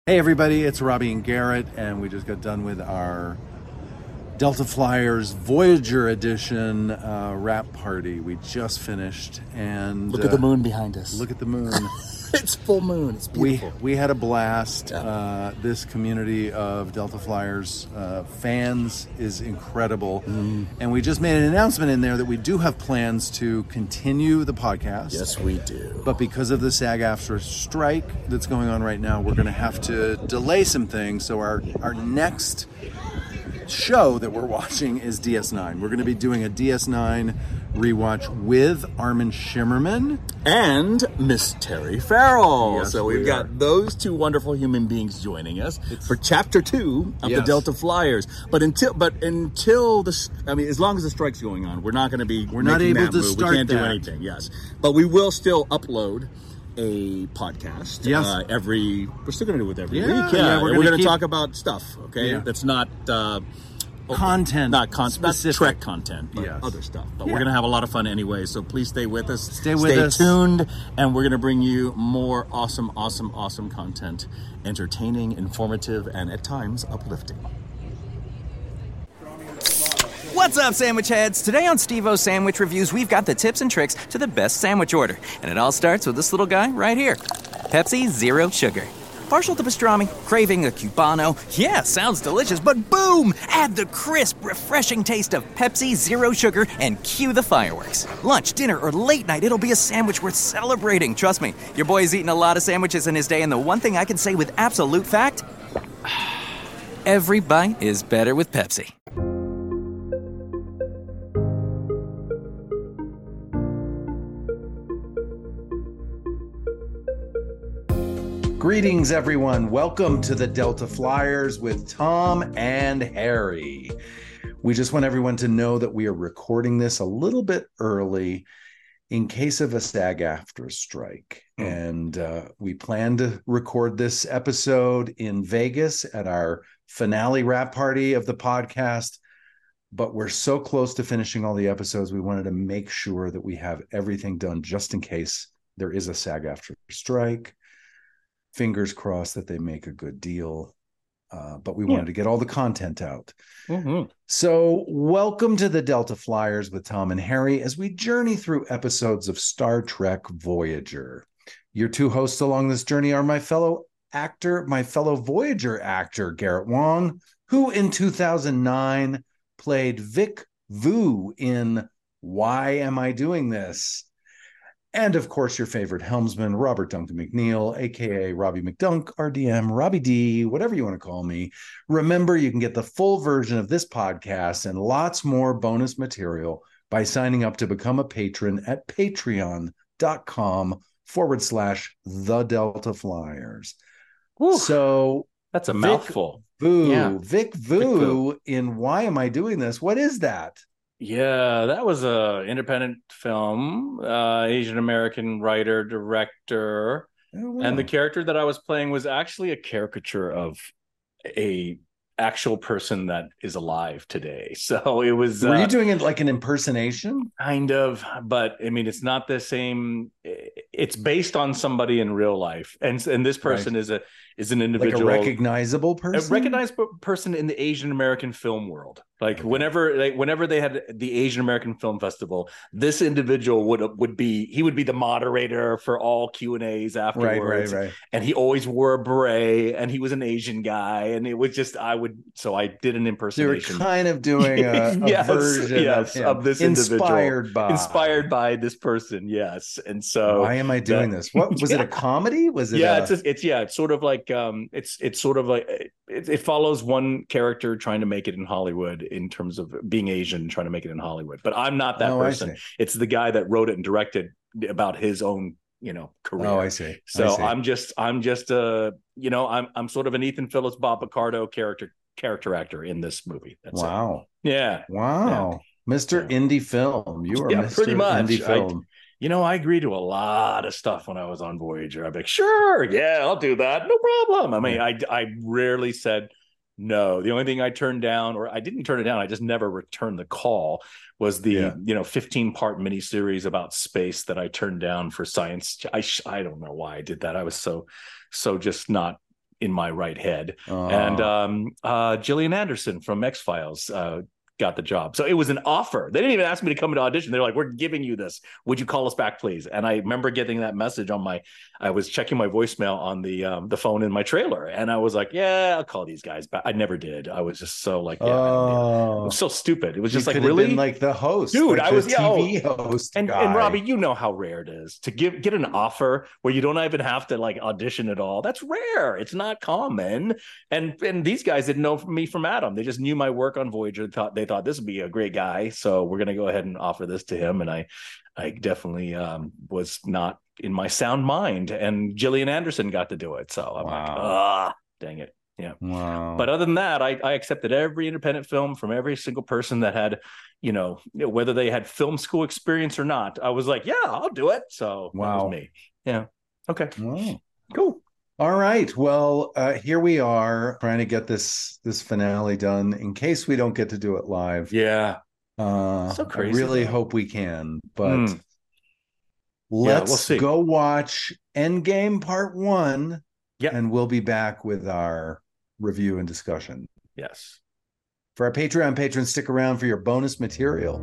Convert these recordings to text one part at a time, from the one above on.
Hey everybody, it's Robbie and Garrett, and we just got done with our Delta Flyers Voyager Edition wrap party. We just finished, and look at the moon behind us. Look at the moon. It's full moon. It's beautiful. We had a blast. This community of Delta Flyers fans is incredible, and we just made an announcement in there that we do have plans to continue the podcast. Yes, we do. But because of the SAG-AFTRA strike that's going on right now, we're going to have to delay some things. So our next show that we're watching is DS9. We're going to be doing a DS9 rewatch with Armin Shimmerman and Miss Terry Farrell. Yes, so we've got those two wonderful human beings joining us for Chapter 2 of the Delta Flyers. But until the, I mean, as long as the strike's going on, we're not going to be. We're not able to start. We can't do anything. Yes, but we will still upload a podcast. Yes, we're still going to do it every week. Yeah, we're going to talk about stuff. Okay, that's not. Content, not Trek content, but other stuff. But we're going to have a lot of fun anyway, so please stay with us. Stay tuned, and we're going to bring you more awesome content, entertaining, informative, and at times uplifting. What's up, sandwich heads? Today on Steve-O's Sandwich Reviews, we've got the tips and tricks to the best sandwich order. And it all starts with this little guy right here. Pepsi Zero Sugar. Partial to pastrami, craving a Cubano. Yeah, sounds delicious, but boom! Add the crisp, refreshing taste of Pepsi Zero Sugar and cue the fireworks. Lunch, dinner, or late night, it'll be a sandwich worth celebrating. Trust me, your boy's eaten a lot of sandwiches in his day, and the one thing I can say with absolute fact, every bite is better with Pepsi. Greetings, everyone. Welcome to the Delta Flyers with Tom and Harry. We just want everyone to know that we are recording this a little bit early in case of a SAG-AFTRA strike. And we plan to record this episode in Vegas at our finale wrap party of the podcast. But we're so close to finishing all the episodes, we wanted to make sure that we have everything done just in case there is a SAG-AFTRA strike. Fingers crossed that they make a good deal. But we wanted to get all the content out. So welcome to the Delta Flyers with Tom and Harry as we journey through episodes of Star Trek Voyager. Your two hosts along this journey are my fellow Voyager actor, Garrett Wang, who in 2009 played Vic Vu in Why Am I Doing This? And, of course, your favorite helmsman, Robert Duncan McNeil, a.k.a. Robbie McDunk, RDM, Robbie D, whatever you want to call me. Remember, you can get the full version of this podcast and lots more bonus material by signing up to become a patron at patreon.com/The Delta Flyers. So that's a mouthful. Vic Vu in Why Am I Doing This? What is that? Yeah, that was a independent film, Asian American writer, director. Oh, wow. And the character that I was playing was actually a caricature of a actual person that is alive today. So it was. Were you doing it like an impersonation? Kind of, but I mean, it's not the same. It's based on somebody in real life, and this person is an individual, like a recognizable person, a recognizable person in the Asian American film world. Like whenever they had the Asian American Film Festival, this individual would be the moderator for all Q&As afterwards. Right. And he always wore a beret, and he was an Asian guy, and it was just I did an impersonation. You were kind of doing a version of this inspired by this person. Yes, and so why am I doing this? What was it? A comedy? Was it? It's sort of like it follows one character trying to make it in Hollywood in terms of being Asian, trying to make it in Hollywood. But I'm not that person. It's the guy that wrote it and directed about his own, career. Oh, I see. So I'm just I'm sort of an Ethan Phillips, Bob Picardo character actor in this movie. That's wow. It. Yeah. Wow. Yeah. Mr. Indie Film. You are Mr. Pretty much. Indie Film. I agreed to a lot of stuff when I was on Voyager. I'd be like, sure, yeah, I'll do that. No problem. I mean, I rarely said no. The only thing I turned down, or I didn't turn it down, I just never returned the call, was the 15-part miniseries about space that I turned down for science. I don't know why I did that. I was so just not in my right head. Oh. And Gillian Anderson from X-Files got the job. So it was an offer. They didn't even ask me to come into audition. They're like, we're giving you this. Would you call us back, please? And I remember getting that message I was checking my voicemail on the phone in my trailer. And I was like, yeah, I'll call these guys back. I never did. I was just so like, yeah, it was so stupid. It was just like, really? Been like the host. Dude, like I was TV host. And Robbie, you know how rare it is to get an offer where you don't even have to like audition at all. That's rare. It's not common. And these guys didn't know me from Adam. They just knew my work on Voyager. They thought this would be a great guy, so we're going to go ahead and offer this to him. And I definitely was not in my sound mind, and Gillian Anderson got to do it. So I'm like, dang it. Yeah. Wow. But other than that, I accepted every independent film from every single person that had, whether they had film school experience or not. I was like, yeah, I'll do it. So that was me. Yeah. Okay. Wow. Cool. All right. Well, here we are trying to get this finale done in case we don't get to do it live. Yeah. So crazy. I really hope we can, but let's go watch Endgame Part 1. Yeah. And we'll be back with our review and discussion. Yes. For our Patreon patrons, stick around for your bonus material.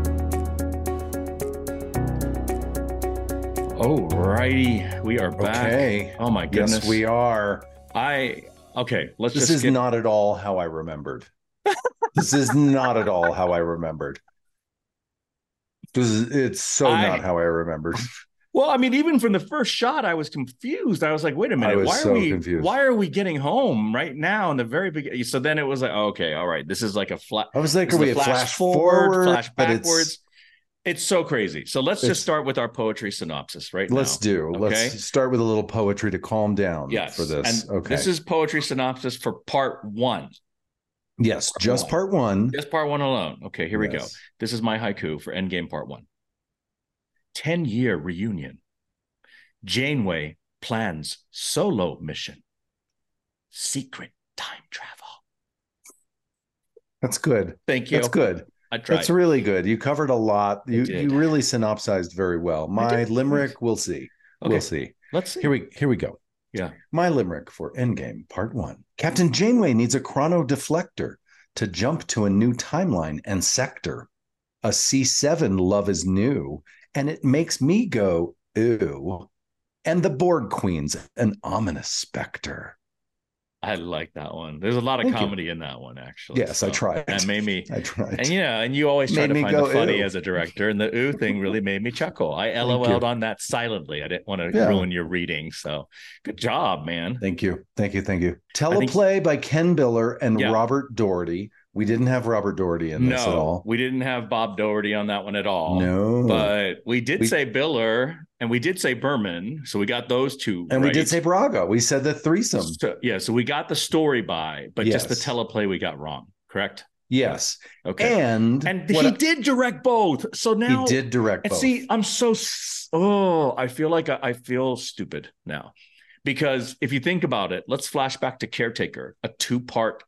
All righty, we are back. Okay. Oh my goodness. Yes, we are. This is not at all how I remembered. This is not at all how I remembered. It's not how I remembered. Well, I mean, even from the first shot, I was confused. I was like, wait a minute, why are we getting home right now in the very beginning? So then it was like, okay, all right, this is like a flash. I was like, are we a flash forward, flash backwards? It's so crazy. So let's just start with our poetry synopsis now. Let's start with a little poetry to calm down for this. And this is poetry synopsis for part 1. Yes, part one. Just part 1 alone. Okay, here we go. This is my haiku for Endgame Part 1. 10-year reunion. Janeway plans solo mission. Secret time travel. That's good. Thank you. That's good. I tried. That's really good. You covered a lot. You really synopsized very well. My limerick, we'll see. Okay. We'll see. Let's see. Here we go. Yeah. My limerick for Endgame Part 1. Captain Janeway needs a chrono deflector to jump to a new timeline and sector. A C7 love is new, and it makes me go, ew. And the Borg Queen's an ominous specter. I like that one. There's a lot of comedy in that one, actually. Yes, I tried. That made me. I tried. And you always try to find the funny as a director, and the ooh thing really made me chuckle. I LOL'd on that silently. I didn't want to ruin your reading, so good job, man. Thank you. Teleplay by Ken Biller and Robert Doherty. We didn't have Robert Doherty in this at all. We didn't have Bob Doherty on that one at all. No. But we did say Biller and we did say Berman. So we got those two. And we did say Braga. We said the threesome. So we got the story but just the teleplay we got wrong, correct? Yes. Okay. And he did direct both. So now he did direct both. See, I feel like I feel stupid now. Because if you think about it, let's flash back to Caretaker, a 2-part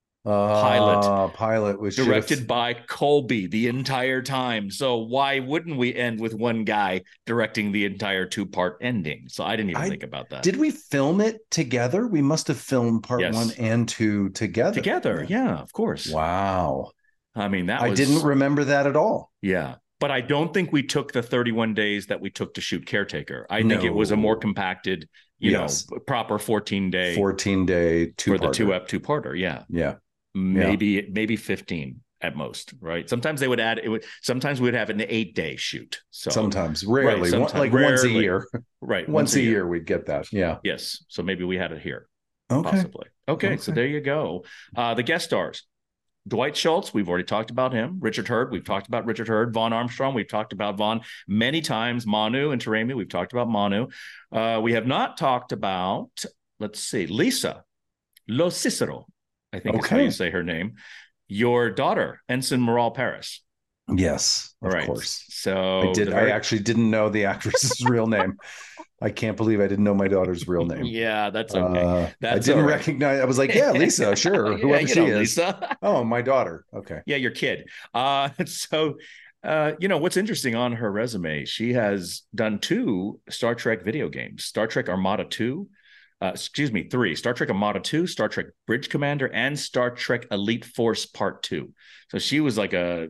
pilot was directed by Colby the entire time. So why wouldn't we end with one guy directing the entire 2-part ending? So I didn't even think about that. Did we film it together? We must have filmed part 1 and 2 together. Yeah, of course. Wow. I mean, I didn't remember that at all. Yeah. But I don't think we took the 31 days that we took to shoot Caretaker. I think it was a more compacted, proper 14-day 2-parter. For the 2-parter. Yeah. Yeah. Maybe 15 at most, right? Sometimes they would add sometimes we'd have an 8-day shoot. So sometimes, rarely, once a year. Right. Once a year we'd get that. Yeah. Yes. So maybe we had it here. Okay. Possibly. Okay. So there you go. The guest stars. Dwight Schultz, we've already talked about him. Richard Hurd, we've talked about Richard Hurd. Vaughn Armstrong, we've talked about Vaughn many times. Manu and Taremi, we've talked about Manu. We have not talked about, Lisa Lo Cicero, I think is how you say her name. Your daughter, Ensign Moral Paris. Yes, of course. So I actually didn't know the actress's real name. I can't believe I didn't know my daughter's real name. Yeah, that's okay. I didn't recognize. I was like, yeah, Lisa, sure, whoever she is. Lisa. Oh, my daughter. Okay. Yeah, your kid. So what's interesting on her resume, she has done 2 Star Trek video games, Star Trek Armada 2, three: Star Trek Armada 2, Star Trek Bridge Commander, and Star Trek Elite Force Part 2. So she was like a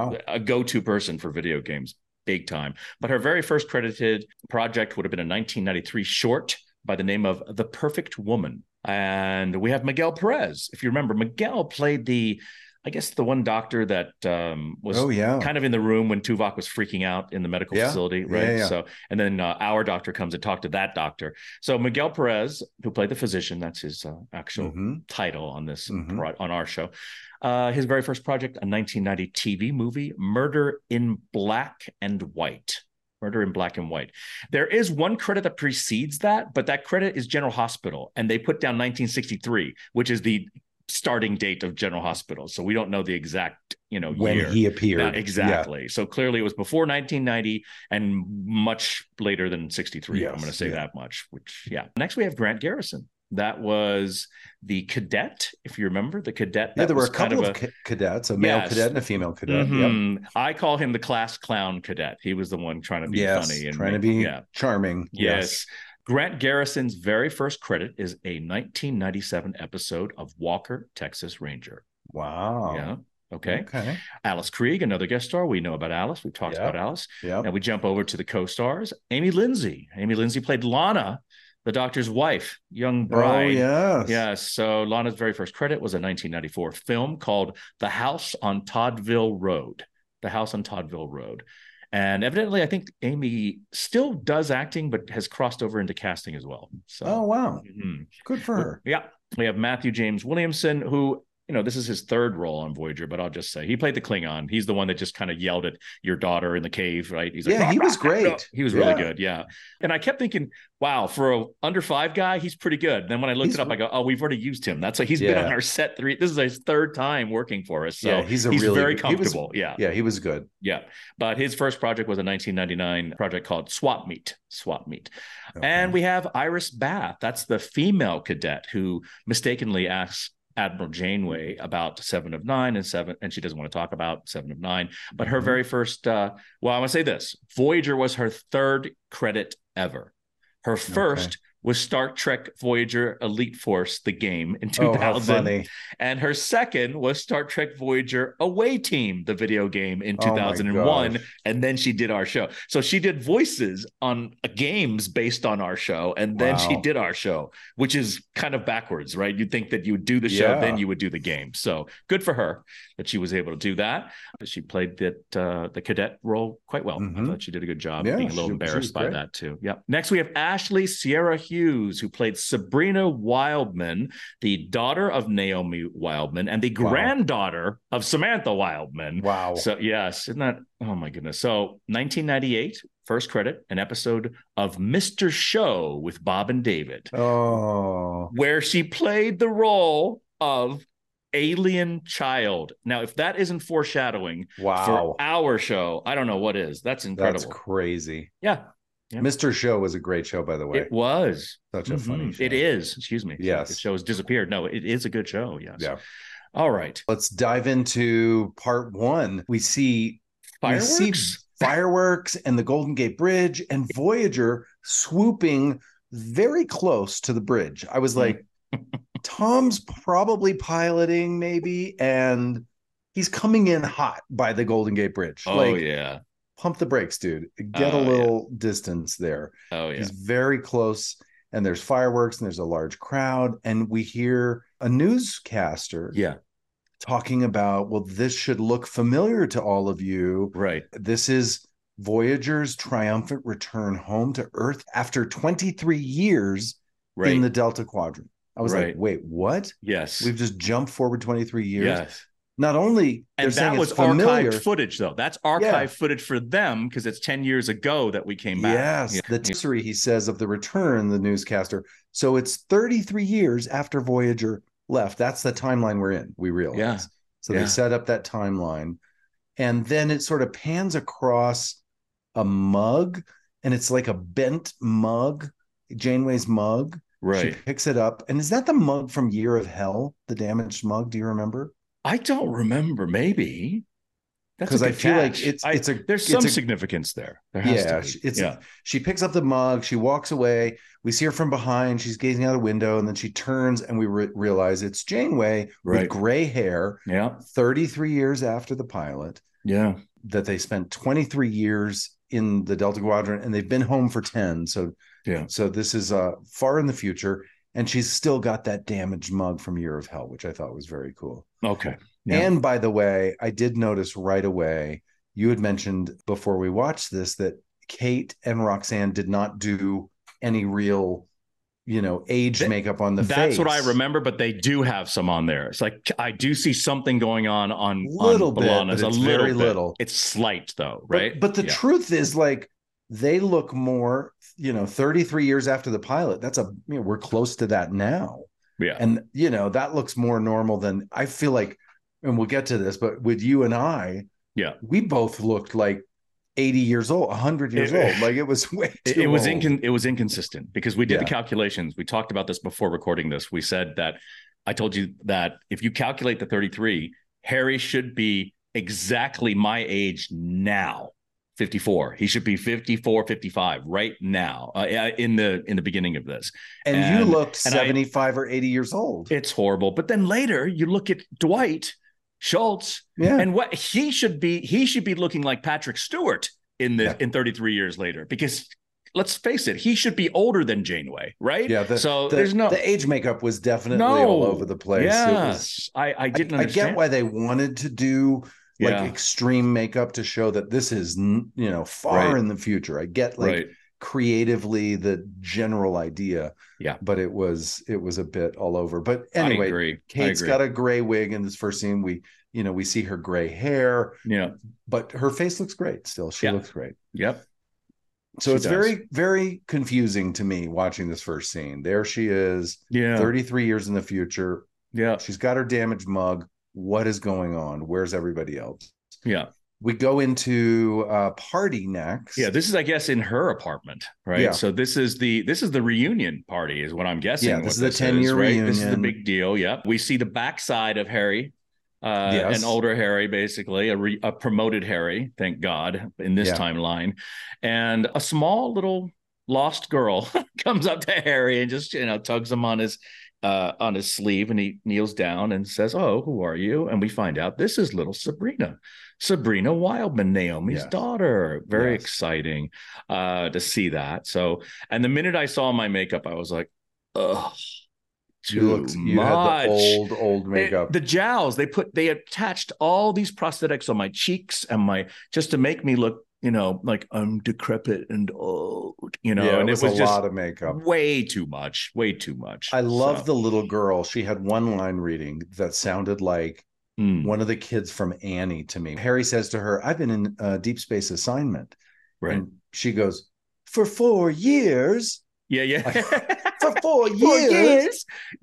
go-to person for video games, big time. But her very first credited project would have been a 1993 short by the name of The Perfect Woman. And we have Miguel Perez. If you remember, Miguel played the one doctor that was kind of in the room when Tuvok was freaking out in the medical facility, right? So, and then our doctor comes and talked to that doctor. So Miguel Perez, who played the physician, that's his actual title on this on our show. His very first project, a 1990 TV movie, Murder in Black and White. Murder in Black and White. There is one credit that precedes that, but that credit is General Hospital, and they put down 1963, which is the starting date of General Hospital. So we don't know the exact, when year he appeared. Exactly. Yeah. So clearly it was before 1990 and much later than 63. Yes, I'm going to say that much, Next we have Grant Garrison. That was the cadet, if you remember, the cadet. Yeah, there were a couple of cadets, a male cadet and a female cadet. Yep. I call him the class clown cadet. He was the one trying to be funny and trying to be charming. Yes. Grant Garrison's very first credit is a 1997 episode of Walker, Texas Ranger. Wow. Yeah. Okay. Alice Krieg, another guest star. We know about Alice. We've talked about Alice. Yeah. Now we jump over to the co-stars. Amy Lindsay. Amy Lindsay played Lana, the doctor's wife, young bride. Oh, yes. Yes. So Lana's very first credit was a 1994 film called The House on Toddville Road. The House on Toddville Road. And evidently, I think Amy still does acting, but has crossed over into casting as well. So, oh, wow. Good for her. Yeah. We have Matthew James Williamson, who, this is his third role on Voyager, but I'll just say he played the Klingon. He's the one that just kind of yelled at your daughter in the cave, right? He's like, he was great. He was really good. Yeah. And I kept thinking, wow, for a under 5 guy, he's pretty good. Then when I looked it up, I go, oh, we've already used him. That's like he's been on our set 3. This is his 3rd time working for us. So he's very comfortable. Yeah, he was good. Yeah. But his first project was a 1999 project called Swap Meet. Okay. And we have Iris Bath. That's the female cadet who mistakenly asks Admiral Janeway about 7 of 9 and she doesn't want to talk about 7 of 9. But her very first, I want to say this: Voyager was her 3rd credit ever. Her first was Star Trek Voyager Elite Force, the game, in 2000. How funny. And her second was Star Trek Voyager Away Team, the video game, in 2001. And then she did our show. So she did voices on games based on our show. And then she did our show, which is kind of backwards, right? You'd think that you would do the show, then you would do the game. So good for her that she was able to do that. She played the cadet role quite well. I thought she did a good job, being a little embarrassed by that too. Yeah. Next, we have Ashley Sierra Hughes, who played Sabrina Wildman, the daughter of Naomi Wildman and the granddaughter of Samantha Wildman. Wow. So yes, isn't that, oh my goodness. So 1998, first credit, an episode of Mr. Show with Bob and David. Oh. Where she played the role of alien child. Now, if that isn't foreshadowing for our show, I don't know what is. That's incredible. That's crazy. Yeah. Mr. Show was a great show, by the way. It was such a funny show. It is. Excuse me. Yes. The show has disappeared. No, it is a good show. Yes. Yeah. All right. Let's dive into part 1. We see fireworks and the Golden Gate Bridge and Voyager swooping very close to the bridge. I was like, Tom's probably piloting maybe, and he's coming in hot by the Golden Gate Bridge. Pump the brakes, dude. Get a little distance there. Oh, yeah. He's very close, and there's fireworks, and there's a large crowd, and we hear a newscaster talking about, well, this should look familiar to all of you. Right. This is Voyager's triumphant return home to Earth after 23 years in the Delta Quadrant. I was like, wait, what? Yes. We've just jumped forward 23 years. Yes. Not only and that was archived footage, though. That's archived footage for them because it's 10 years ago that we came back. Yes. The history, he says, of the return, the newscaster. So it's 33 years after Voyager left. That's the timeline we're in, we realize. Yeah. So they set up that timeline. And then it sort of pans across a mug, and it's like a bent mug, Janeway's mug. Right. She picks it up. And is that the mug from Year of Hell, the damaged mug? Do you remember? I don't remember. Maybe. That's because a I good feel catch. like there's some significance there. There has to be. She picks up the mug, she walks away. We see her from behind. She's gazing out a window, and then she turns, and we realize it's Janeway with gray hair. Yeah, 33 years after the pilot. Yeah, that they spent 23 years in the Delta Quadrant, and they've been home for 10. So this is far in the future, and she's still got that damaged mug from Year of Hell, which I thought was very cool. Okay. Yeah. And by the way, I did notice right away, you had mentioned before we watched this that Kate and Roxanne did not do any real, age makeup on the face. That's what I remember, but they do have some on there. It's like I do see something going on little bit, B'Elanna's, but it's very little. It's slight though, right? But the truth is, like, they look more, 33 years after the pilot. That's we're close to that now. Yeah. And, that looks more normal than I feel like, and we'll get to this, but with you and I, we both looked like 80 years old, 100 years old. Like, it was way too it was old. It was inconsistent because we did the calculations. We talked about this before recording this. We said that I told you that if you calculate the 33, Harry should be exactly my age now. 54. He should be 54, 55 right now in the beginning of this. And you looked 75 or 80 years old. It's horrible. But then later you look at Dwight Schultz and what he should be looking like Patrick Stewart in 33 years later, because let's face it, he should be older than Janeway, right? Yeah. There's no the age makeup was definitely all over the place. Yes. I didn't understand. I get why they wanted to do extreme makeup to show that this is far in the future. I get creatively the general idea, but it was a bit all over. But anyway, Kate's got a gray wig in this first scene. We see her gray hair, but her face looks great still. She looks great. Yep. So it's very, very confusing to me watching this first scene. There she is, 33 years in the future. Yeah. She's got her damaged mug. What is going on? Where's everybody else? Yeah. We go into a party next. Yeah, this is, I guess, in her apartment, right? Yeah. So this is the reunion party, is what I'm guessing. Yeah, this is the 10-year reunion. This is the big deal. Yeah. We see the backside of Harry, an older Harry, basically, a promoted Harry, thank God, in this timeline. And a small little lost girl comes up to Harry and just, tugs him on his sleeve, and he kneels down and says, "Oh, who are you?" And we find out this is little Sabrina Wildman, Naomi's daughter. Very exciting to see that. So, and the minute I saw my makeup, I was like, "Oh, too much." You had the old makeup. The jowls, they attached all these prosthetics on my cheeks and just to make me look, like I'm decrepit and old, and it was a lot of makeup. Way too much. I love the little girl. She had one line reading that sounded like one of the kids from Annie to me. Harry says to her, "I've been in a Deep Space assignment." Right. And she goes, "For 4 years." Yeah. Like, for 4 years.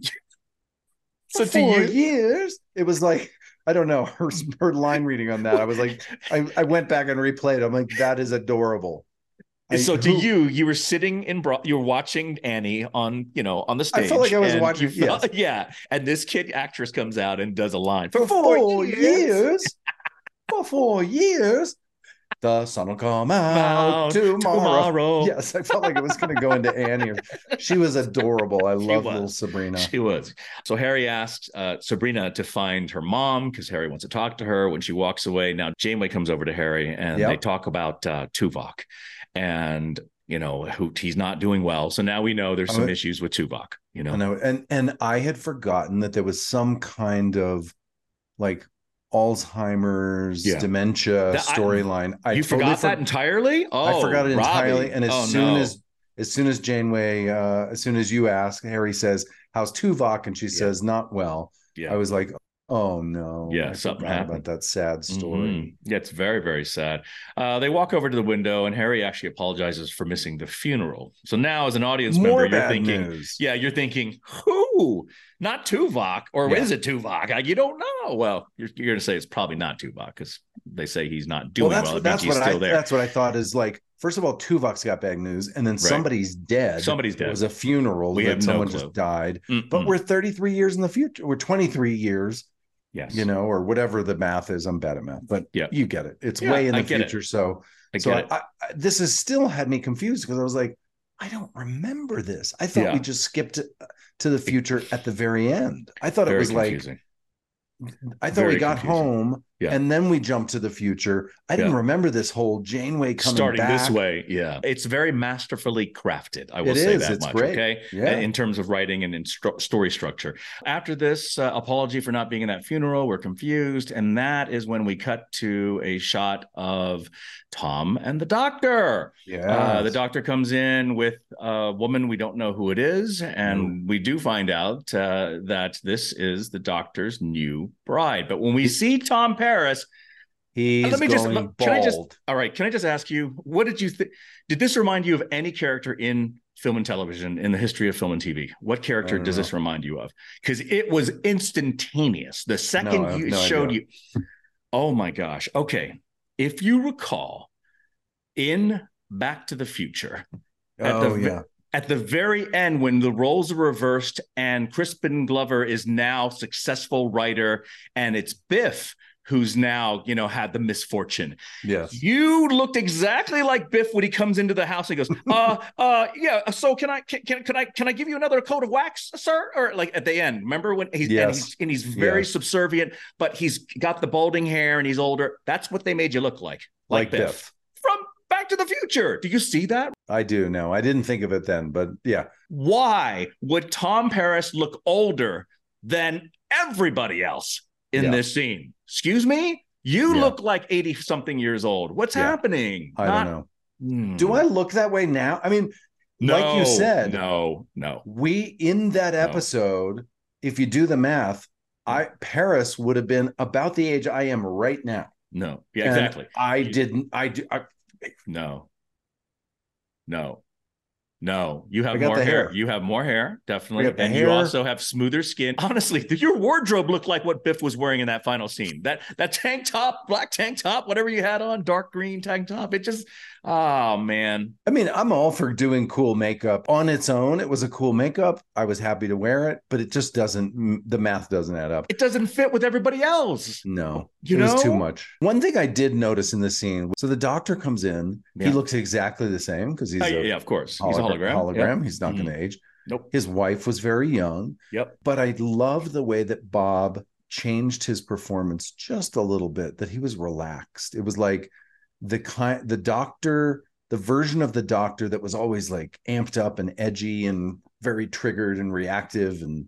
So 4 years. It was like, I don't know, her line reading on that. I was like, I went back and replayed. I'm like, that is adorable. So you were sitting you were watching Annie on the stage. I felt like I was watching. Yeah. And this actress comes out and does a line for 4 years. For 4 years. The sun will come out tomorrow. Yes, I felt like it was going to go into Annie. She was adorable. I love little Sabrina. She was. So Harry asked Sabrina to find her mom because Harry wants to talk to her. When she walks away, now Janeway comes over to Harry and they talk about Tuvok and, who he's not doing well. So now we know there's some issues with Tuvok, I know. And I had forgotten that there was some kind of like Alzheimer's dementia storyline. You forgot that entirely? I forgot it entirely. And as soon as Janeway, as soon as you ask, Harry says, "How's Tuvok?" And she says, "Not well." Yeah. I was like, oh no. Yeah, something happened. About that sad story. Mm-hmm. Yeah, it's very, very sad. They walk over to the window and Harry actually apologizes for missing the funeral. So now as an audience member, you're thinking, who? Not Tuvok, or is it Tuvok? You don't know. Well, you're going to say it's probably not Tuvok because they say he's not doing well. That's what I thought is like, first of all, Tuvok's got bad news, and then somebody's dead. Somebody's dead. It was a funeral that someone just died. But we're 33 years in the future. We're 23 years Yes. or whatever the math is. I'm bad at math, but you get it. It's way in the future. So this has still had me confused because I was like, I don't remember this. I thought we just skipped to the future at the very end. I thought it was confusing. I thought we got home and then we jumped to the future. I didn't remember this whole Janeway coming starting back. This way. Yeah. It's very masterfully crafted. I will say that it's much. Great. Okay. Yeah. In terms of writing and in story structure. After this apology for not being in that funeral, we're confused. And that is when we cut to a shot of Tom and the doctor. Yeah. The doctor comes in with a woman. We don't know who it is. And we do find out that this is the doctor's new bride. But when we see Tom Paris, he's going bald. All right. Can I just ask you, what did you think? Did this remind you of any character in film and television in the history of film and TV? What character does this remind you of? Because it was instantaneous. The second you showed you. Oh my gosh. Okay. If you recall, in Back to the Future, at the very end, when the roles are reversed and Crispin Glover is now successful writer, and it's Biff who's now, had the misfortune. Yes. You looked exactly like Biff when he comes into the house. He goes, so can I give you another coat of wax, sir? Or like at the end, remember when he's very subservient, but he's got the balding hair and he's older. That's what they made you look like Biff. From Back to the Future. Do you see that? I do. No, I didn't think of it then, but yeah. Why would Tom Paris look older than everybody else in this scene? Excuse me? You look like 80-something years old. What's happening? I don't know. Do I look that way now? I mean, like you said. No. We, in that episode, if you do the math, Paris would have been about the age I am right now. No. Yeah, exactly. No, you have more hair. You have more hair, definitely. And you also have smoother skin. Honestly, your wardrobe looked like what Biff was wearing in that final scene. That tank top, black tank top, whatever you had on, dark green tank top. It just, oh, man. I mean, I'm all for doing cool makeup. On its own, it was a cool makeup. I was happy to wear it, but it just the math doesn't add up. It doesn't fit with everybody else. No, it was too much. One thing I did notice in the scene, so the doctor comes in, he looks exactly the same because he's of course. He's a hologram. Yep. He's not going to age. Nope. His wife was very young. Yep. But I love the way that Bob changed his performance just a little bit, that he was relaxed. It was like the version of the doctor that was always like amped up and edgy and very triggered and reactive and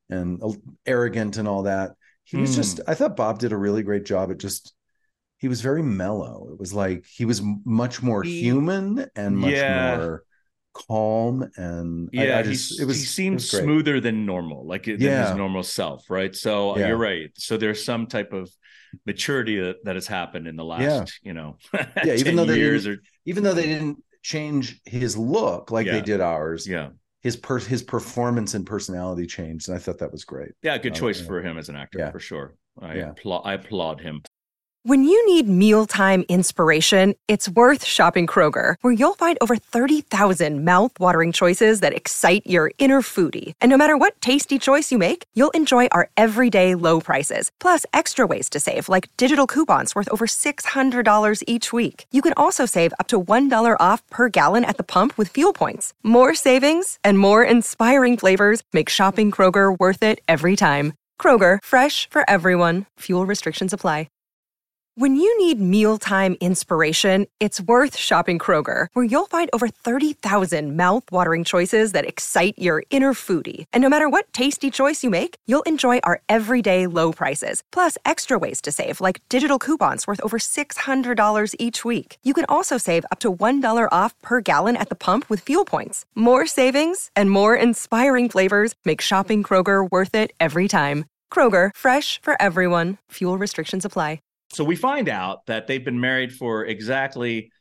arrogant and all that. He was I thought Bob did a really great job. He was very mellow. It was like he was much more human and much more calm, and he seemed smoother than normal, than his normal self, right? So you're right. So there's some type of maturity that has happened in the last, even though they didn't change his look like they did ours. Yeah, his performance and personality changed, and I thought that was great. Yeah, good choice for him as an actor for sure. I applaud him. When you need mealtime inspiration, it's worth shopping Kroger, where you'll find over 30,000 mouth-watering choices that excite your inner foodie. And no matter what tasty choice you make, you'll enjoy our everyday low prices, plus extra ways to save, like digital coupons worth over $600 each week. You can also save up to $1 off per gallon at the pump with fuel points. More savings and more inspiring flavors make shopping Kroger worth it every time. Kroger, fresh for everyone. Fuel restrictions apply. When you need mealtime inspiration, it's worth shopping Kroger, where you'll find over 30,000 mouth-watering choices that excite your inner foodie. And no matter what tasty choice you make, you'll enjoy our everyday low prices, plus extra ways to save, like digital coupons worth over $600 each week. You can also save up to $1 off per gallon at the pump with fuel points. More savings and more inspiring flavors make shopping Kroger worth it every time. Kroger, fresh for everyone. Fuel restrictions apply. So we find out that they've been married for exactly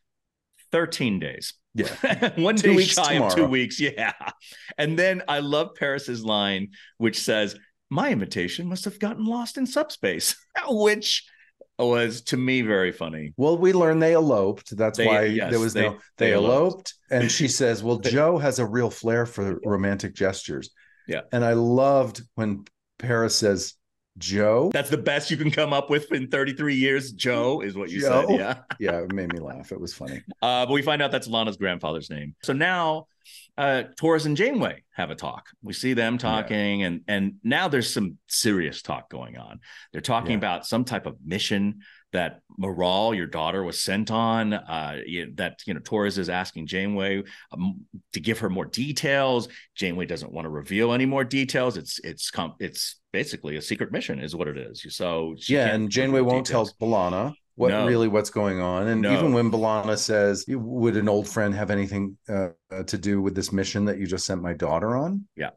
13 days. Yeah. 1 day shy of 2 weeks. Yeah. And then I love Paris's line, which says, "My invitation must have gotten lost in subspace," which was, to me, very funny. Well, we learned they eloped. That's why there was they eloped. And she says, well, Joe has a real flair for romantic gestures. Yeah. And I loved when Paris says, Joe. That's the best you can come up with in 33 years. Joe is what you Joe? said. Yeah. Yeah, it made me laugh. It was funny. But we find out that's Lana's grandfather's name. So now Torres and Janeway have a talk. We see them talking, and now there's some serious talk going on. They're talking about some type of mission that Moral, your daughter, was sent on. Torres is asking Janeway to give her more details. Janeway doesn't want to reveal any more details. It's basically a secret mission, is what it is. So and Janeway won't tell B'Elanna what's going on. And even when B'Elanna says, "Would an old friend have anything to do with this mission that you just sent my daughter on?" Yeah,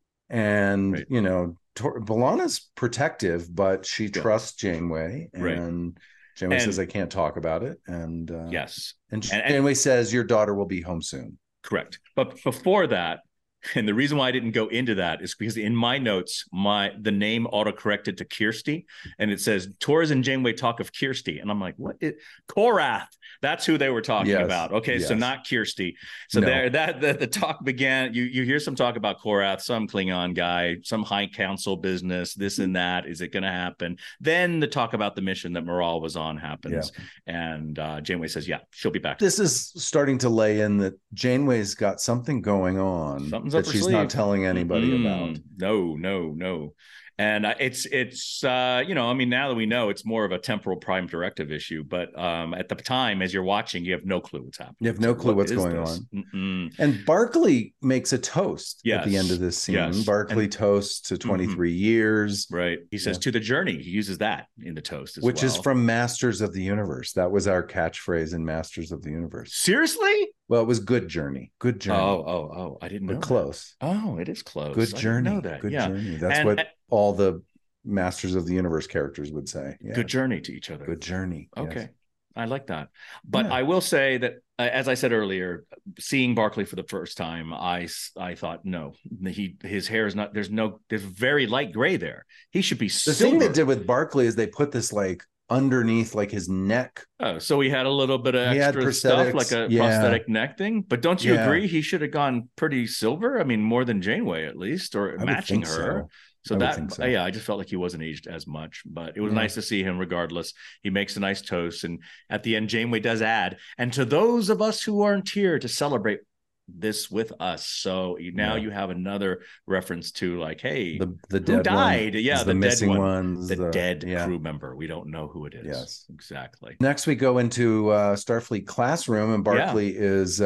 and B'Elanna's protective, but she trusts Janeway, and Janeway says, "I can't talk about it." And and Janeway says, "Your daughter will be home soon." Correct. But before that, and the reason why I didn't go into that is because in my notes, the name autocorrected to Kirsty, and it says Torres and Janeway talk of Kirsty, and I'm like, what? Korath. That's who they were talking about. Okay, so not Kirsty. So the talk began. You hear some talk about Korath, some Klingon guy, some High Council business, this and that. Is it going to happen? Then the talk about the mission that Moral was on happens, and Janeway says, "Yeah, she'll be back." This is starting to lay in that Janeway's got something going on that she's not telling anybody about. No. And it's now that we know, it's more of a temporal prime directive issue. But at the time, as you're watching, you have no clue what's happening. You have no clue what's going on. Mm-mm. And Barclay makes a toast at the end of this scene. Yes. Barclay toasts to 23 years. Right. He says to the journey. He uses that in the toast as which is from Masters of the Universe. That was our catchphrase in Masters of the Universe. Seriously? Well, it was good journey. Good journey. Oh, I didn't know. But close. Oh, it is close. Good journey. I didn't know that. Good journey. That's what all the Masters of the Universe characters would say. Yeah. Good journey to each other. Good journey. Okay. Yes. I like that. But I will say that, as I said earlier, seeing Barclay for the first time, I thought, no, his hair is not, there's very light gray there. He should be silver. The thing they did with Barclay is they put this like underneath like his neck. Oh, so he had a little bit of extra stuff, like a prosthetic neck thing. But don't you agree he should have gone pretty silver? I mean, more than Janeway at least, or matching her. So I just felt like he wasn't aged as much, but it was nice to see him regardless. He makes a nice toast. And at the end, Janeway does add, and to those of us who aren't here to celebrate this with us. So now you have another reference to like, hey, the dead who died? One, the missing dead ones, the dead crew member. We don't know who it is. Yes, exactly. Next, we go into Starfleet classroom, and Barclay is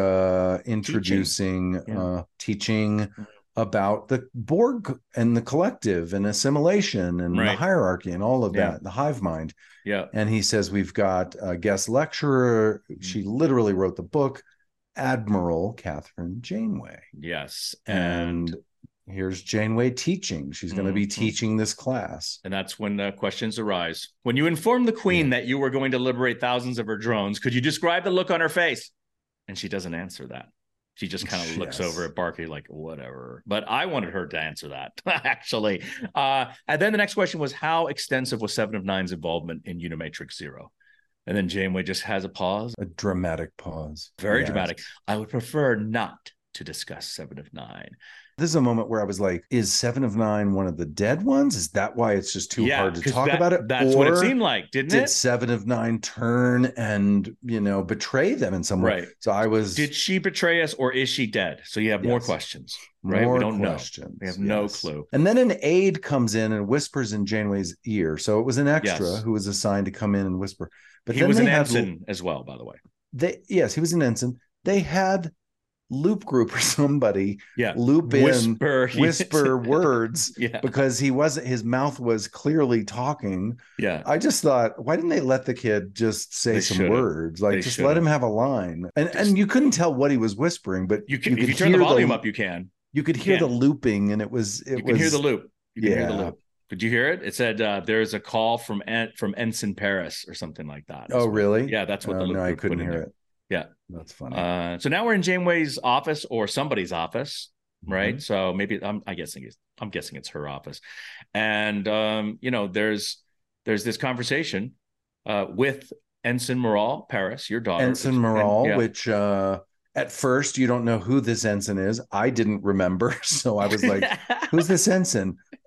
introducing teaching about the Borg and the collective and assimilation and the hierarchy and all of that, the hive mind. Yeah. And he says, we've got a guest lecturer. She literally wrote the book, Admiral Catherine Janeway. Yes. And here's Janeway teaching. She's going to be teaching this class. And that's when the questions arise. When you informed the Queen that you were going to liberate thousands of her drones, could you describe the look on her face? And she doesn't answer that. She just kind of looks over at Barclay like, whatever. But I wanted her to answer that, actually. And then the next question was, how extensive was Seven of Nine's involvement in Unimatrix Zero? And then Janeway just has a pause. A dramatic pause. Very dramatic. I would prefer not to discuss Seven of Nine. This is a moment where I was like, is Seven of Nine one of the dead ones? Is that why it's just too hard to talk about it? That's what it seemed like, didn't it? Did Seven of Nine turn and, betray them in some way? Right. So did she betray us, or is she dead? So you have more questions, right? More we don't questions. know. We have no clue. And then an aide comes in and whispers in Janeway's ear. So it was an extra who was assigned to come in and whisper. But he was an ensign as well, by the way. Yes, he was an ensign. They had Loop Group or somebody loop in, whisper words because his mouth was clearly talking. I just thought, why didn't they let the kid just say some words? Like, just let him have a line. And you couldn't tell what he was whispering, but you could, if you turn the volume up, you can. You could hear the looping, and you can hear the loop. You can hear the loop. Did you hear it? It said there's a call from Ensign Paris or something like that. Oh, really? Yeah, that's what the loop. No, I couldn't hear it. Yeah, that's funny. So now we're in Janeway's office, or somebody's office, right? So maybe I'm guessing it's her office, and there's this conversation with Ensign Moral Paris, your daughter, Ensign Moral, which at first you don't know who this ensign is. I didn't remember, so I was like, "Who's this ensign?"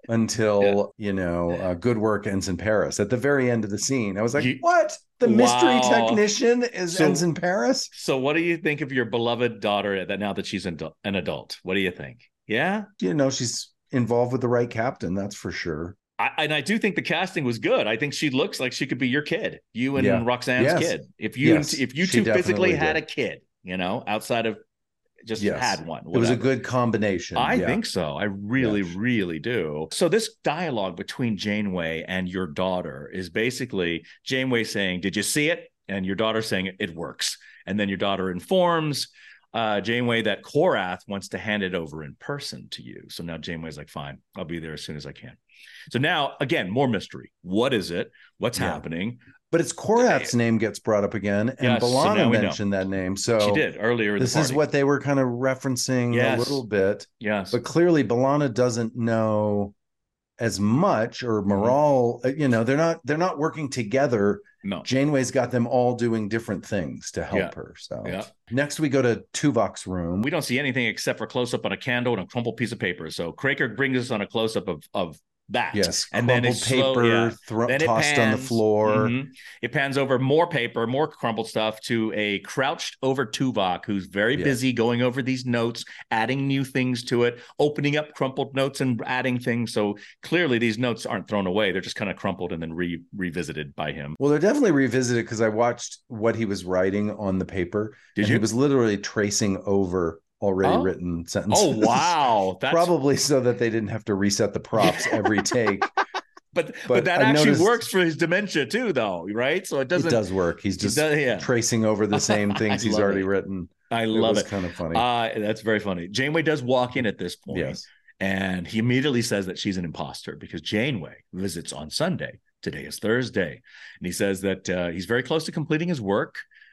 until, good work ends in Paris at the very end of the scene. I was like, what? The mystery technician ends in Paris? So what do you think of your beloved daughter now that she's an adult? What do you think? Yeah? She's involved with the right captain, that's for sure. I do think the casting was good. I think she looks like she could be your kid, you and Roxanne's kid. If you two physically had a kid, outside of just had one. Whatever. It was a good combination. I think so. I really, really do. So this dialogue between Janeway and your daughter is basically Janeway saying, "Did you see it?" And your daughter saying, "It works." And then your daughter informs Janeway that Korath wants to hand it over in person to you. So now Janeway's like, "Fine, I'll be there as soon as I can." So now, again, more mystery. What is it? What's happening? But it's Korath's name gets brought up again, and B'Elanna mentioned that name. So she did earlier. This is what they were kind of referencing a little bit. Yes, but clearly B'Elanna doesn't know as much, or Maral. They're not working together. No, Janeway's got them all doing different things to help her. So next we go to Tuvok's room. We don't see anything except for close up on a candle and a crumpled piece of paper. So Craker brings us on a close up of that. Yes, and then it's paper tossed on the floor. It pans over more paper, more crumpled stuff to a crouched over Tuvok who's very busy going over these notes, adding new things to it, opening up crumpled notes and adding things. So clearly these notes aren't thrown away. They're just kind of crumpled and then revisited by him. Well, they're definitely revisited because I watched what he was writing on the paper. Did you? He was literally tracing over already written sentences. Oh, wow. That's probably so that they didn't have to reset the props every take. But that actually works for his dementia too, though, right? So it does work. He's just tracing over the same things he's already written. I love it. It's kind of funny. That's very funny. Janeway does walk in at this point. Yes. And he immediately says that she's an imposter because Janeway visits on Sunday. Today is Thursday. And he says that he's very close to completing his work.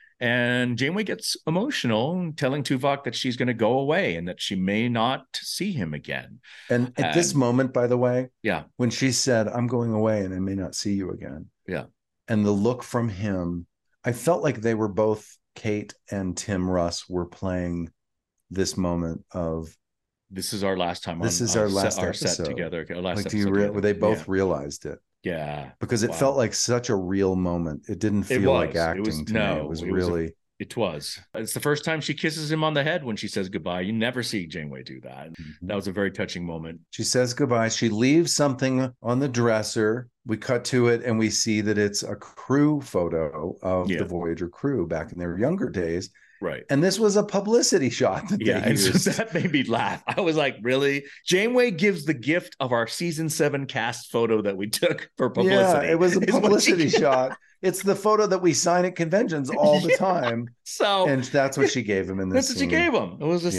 And Janeway gets emotional, telling Tuvok that she's going to go away and that she may not see him again. And at this moment, by the way, when she said, "I'm going away and I may not see you again." Yeah. And the look from him, I felt like they were both, Kate and Tim Russ were playing this moment of, this is our last time. This is our last episode. Set together. Our last episode they both realized it. Yeah, because it felt like such a real moment. It didn't feel like acting to me. It was really. It was. It's the first time she kisses him on the head when she says goodbye. You never see Janeway do that. That was a very touching moment. She says goodbye. She leaves something on the dresser. We cut to it and we see that it's a crew photo of the Voyager crew back in their younger days. Right. And this was a publicity shot that they used. So that made me laugh. I was like, really? Janeway gives the gift of our season 7 cast photo that we took for publicity. Yeah, it was a publicity shot. It's the photo that we sign at conventions all the time. And that's what she gave him in this scene. That's what she gave him. It was just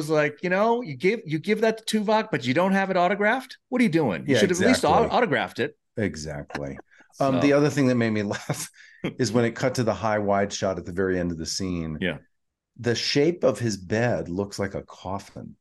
you give that to Tuvok, but you don't have it autographed? What are you doing? You should have at least autographed it. Exactly. The other thing that made me laugh is when it cut to the high wide shot at the very end of the scene. Yeah. The shape of his bed looks like a coffin.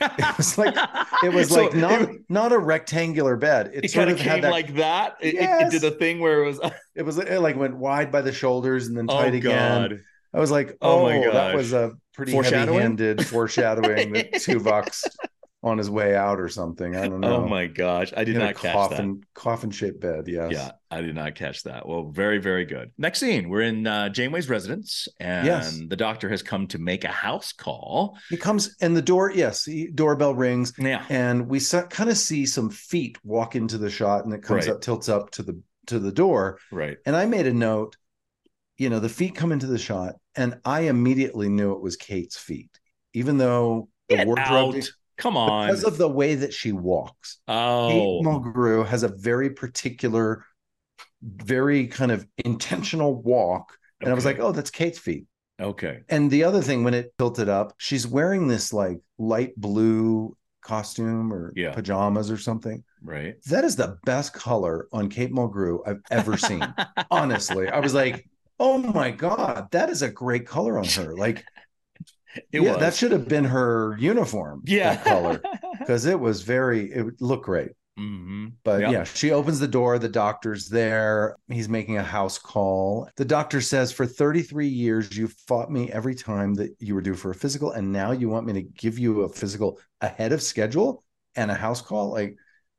It was not a rectangular bed. It sort of had that, like that. It did a thing where it like went wide by the shoulders and then tight again. I was like, oh my gosh. That was a pretty heavy-handed foreshadowing that Tuvok's on his way out or something. I don't know. Oh my gosh. I did not catch that. Coffin-shaped bed, yes. Yeah, I did not catch that. Well, very, very good. Next scene, we're in Janeway's residence, and the doctor has come to make a house call. He comes, and the doorbell rings, and we kind of see some feet walk into the shot, and it comes up, tilts up to the door. Right. And I made a note, the feet come into the shot, and I immediately knew it was Kate's feet, even though the wardrobe... Come on. Because of the way that she walks. Oh. Kate Mulgrew has a very particular, very kind of intentional walk. And I was like, oh, that's Kate's feet. Okay. And the other thing, when it tilted up, she's wearing this like light blue costume or pajamas or something. Right. That is the best color on Kate Mulgrew I've ever seen. Honestly. I was like, oh my God, that is a great color on her. Like, that should have been her uniform. That color, because it looked great. Mm-hmm. But she opens the door. The doctor's there. He's making a house call. The doctor says, "For 33 years, you fought me every time that you were due for a physical, and now you want me to give you a physical ahead of schedule and a house call? Like,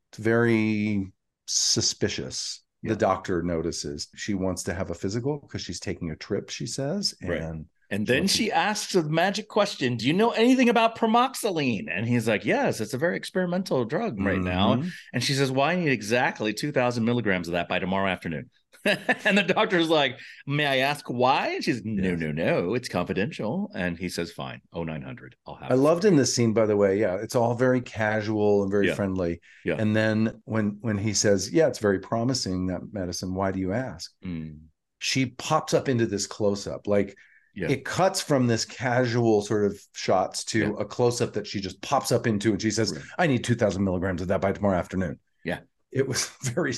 It's very suspicious. Yeah. The doctor notices she wants to have a physical because she's taking a trip, she says. Right. And And then she asks the magic question, do you know anything about pramoxylene? And he's like, yes, it's a very experimental drug right now. Mhm. And she says, well, I need exactly 2,000 milligrams of that by tomorrow afternoon. And the doctor's like, may I ask why? And she's, no, it's confidential. And he says, fine, 0900, I'll have I it. loved in this scene, by the way. Yeah, it's all very casual and very Yeah. friendly. Yeah. And then when he says, yeah, it's very promising, that medicine, why do you ask? She pops up into this close-up. Like, Yeah. it cuts from this casual sort of shots to a close-up that she just pops up into, and she says, Right. I need 2,000 milligrams of that by tomorrow afternoon. Yeah. It was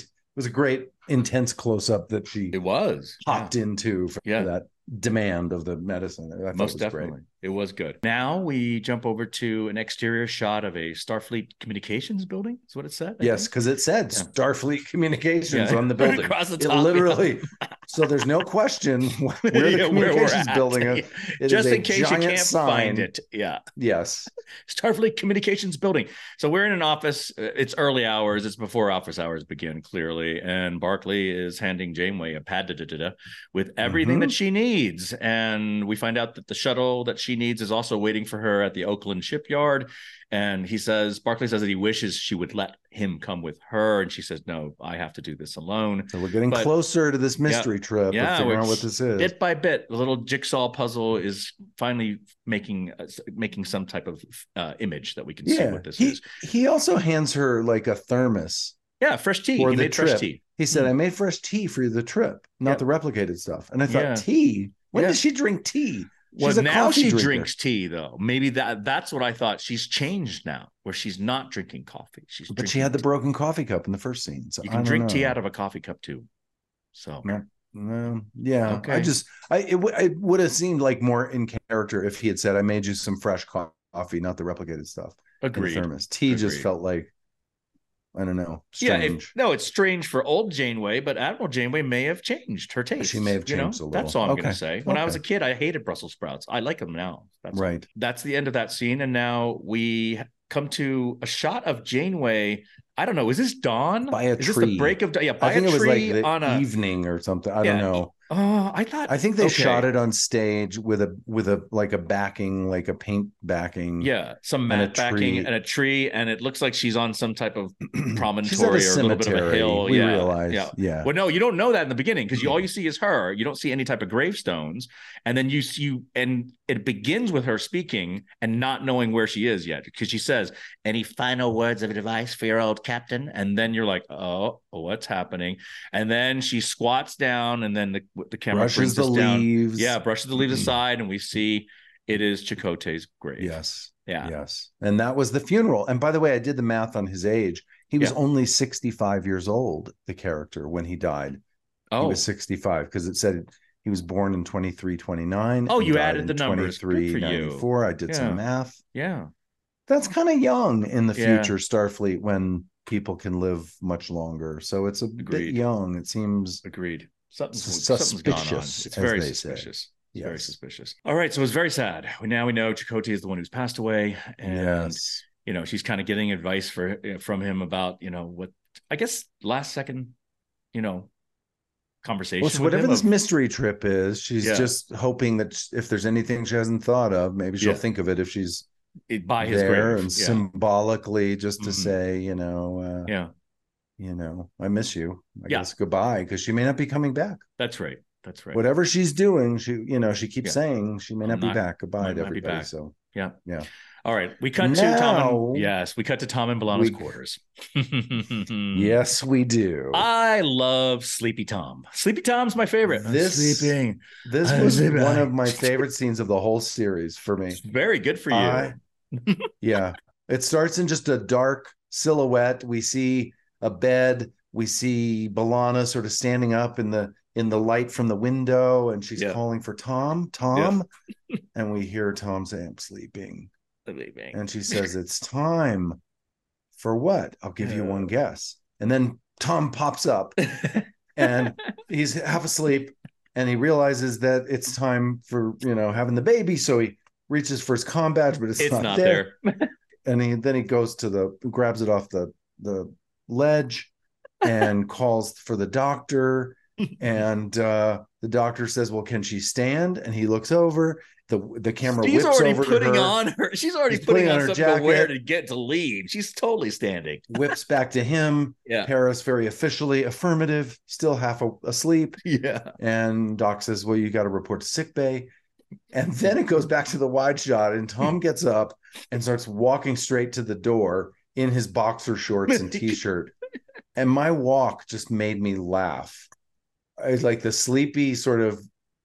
a great intense close-up that she It was. popped into for Yeah. that demand of the medicine. I thought Most it was definitely. great. It was good. Now we jump over to an exterior shot of a Starfleet communications building. That's what it said. I Yes, think. because it said Yeah. Starfleet Communications Yeah. on the building. Across the It top, literally. So there's no question where the Yeah, where we're communications at. building is. It Just is a in case you giant can't sign. find it. Yeah. Yes. Starfleet Communications Building. So we're in an office. It's early hours. It's before office hours begin, clearly. And Barclay is handing Janeway a pad with everything that she needs. And we find out that the shuttle that she needs is also waiting for her at the Oakland shipyard. And Barclay says that he wishes she would let him come with her. And she says, no, I have to do this alone. So we're getting But- closer to this mystery trip of figuring out what this is. Bit by bit, the little jigsaw puzzle is finally making some type of image that we can see what this is. He also hands her like a thermos Yeah, fresh tea. for He the made trip. fresh tea. He said, I made fresh tea for the trip, not Yep. the replicated stuff. And I thought, Yeah. tea? When Yeah. does she drink tea? Well, She's a now coffee she drinker. drinks tea, though. Maybe that's what I thought. She's changed now, where she's not drinking coffee. But she had the broken coffee cup in the first scene. So You I can don't drink tea know. out of a coffee cup too. So Yeah. Okay. It would have seemed like more in character if he had said, I made you some fresh coffee, not the replicated stuff. in the agreed. thermos. Tea just Agreed. felt like, I don't know, Yeah, strange. it's strange for old Janeway, but Admiral Janeway may have changed her taste. She may have changed a little. That's all I'm going Okay. to say. When I was a Okay. kid, I hated Brussels sprouts. I like them now. Right. That's the end of that scene, and now we come to a shot of Janeway. I don't know. Is this dawn? By a Is this the tree. break of dawn? Yeah, by I think a it was like tree the on a. evening or something. I Yeah. don't know. I thought. I think they okay. shot it on stage with a like a backing, like a paint backing. Yeah, some and a matte backing tree. and a tree, and it looks like she's on some type of She's at promontory or a little bit of a cemetery, hill. We yeah, realize. yeah. Yeah. Well, no, you don't know that in the beginning because all you see is her. You don't see any type of gravestones, and then and it begins with her speaking and not knowing where she is yet because she says, "Any final words of advice for your old captain?" And then you're like, "Oh, what's happening?" And then she squats down, and then the camera Brushes brings the us down. leaves. Yeah, brushes the leaves aside, and we see it is Chakotay's grave. Yes. Yeah. Yes. And that was the funeral. And by the way, I did the math on his age. He was Yeah. only 65 years old, the character, when he died. Oh, He was 65 because it said he was born in 2329. Oh, and you died added in the numbers. Good for you. 2394. I did Yeah. some math. yeah. That's kind of young in the Yeah. future Starfleet when people can live much longer. So it's a bit Agreed. young. It seems Agreed. Something's Suspicious, gone on. It's as very they say. suspicious. It's very Yes. suspicious. All right, so it's very sad. Now we know Chakotay is the one who's passed away, and yes. she's kind of getting advice from him about what I guess last second conversation. Well, so with whatever him this of- mystery trip is, she's Yeah. just hoping that if there's anything she hasn't thought of, maybe she'll Yeah. think of it if she's by his there grave. and Yeah. symbolically just to Mhm. say, Yeah, I miss you. I Yeah. guess goodbye, because she may not be coming back. that's right. That's right. Whatever she's doing, she keeps Yeah. saying she may I'm not be not- back. Goodbye might to not be everybody. back. So Yeah. Yeah. All right. We cut to Now- Tom. Yes, we cut to Tom and B'Elanna's We- quarters. yes, we do. I love Sleepy Tom. Sleepy Tom's my favorite. I'm This- sleeping. This I'm was sleeping. one of my favorite scenes of the whole series for me. Very good for you. Yeah. It starts in just a dark silhouette. We see a bed. We see B'Elanna sort of standing up in the light from the window, and she's Yeah. calling for Tom. And we hear Tom say, I'm sleeping. Sleeping. And she says, it's time for what? I'll give you one guess. And then Tom pops up and he's half asleep, and he realizes that it's time for having the baby. So he reaches for his comm badge, but it's not not there. there. And then he goes to grabs it off the ledge and calls for the doctor. And the doctor says, well, can she stand? And he looks over. The camera She's whips already over putting to her. on her. She's already She's putting putting on on her something to wear jacket. to get to leave. She's totally standing. Whips back to him. Yeah. Paris very officially affirmative, still half asleep. Yeah. And Doc says, well, you got to report to sick bay. And then it goes back to the wide shot, and Tom gets up and starts walking straight to the door in his boxer shorts and t-shirt. And my walk just made me laugh. It's like the sleepy sort of,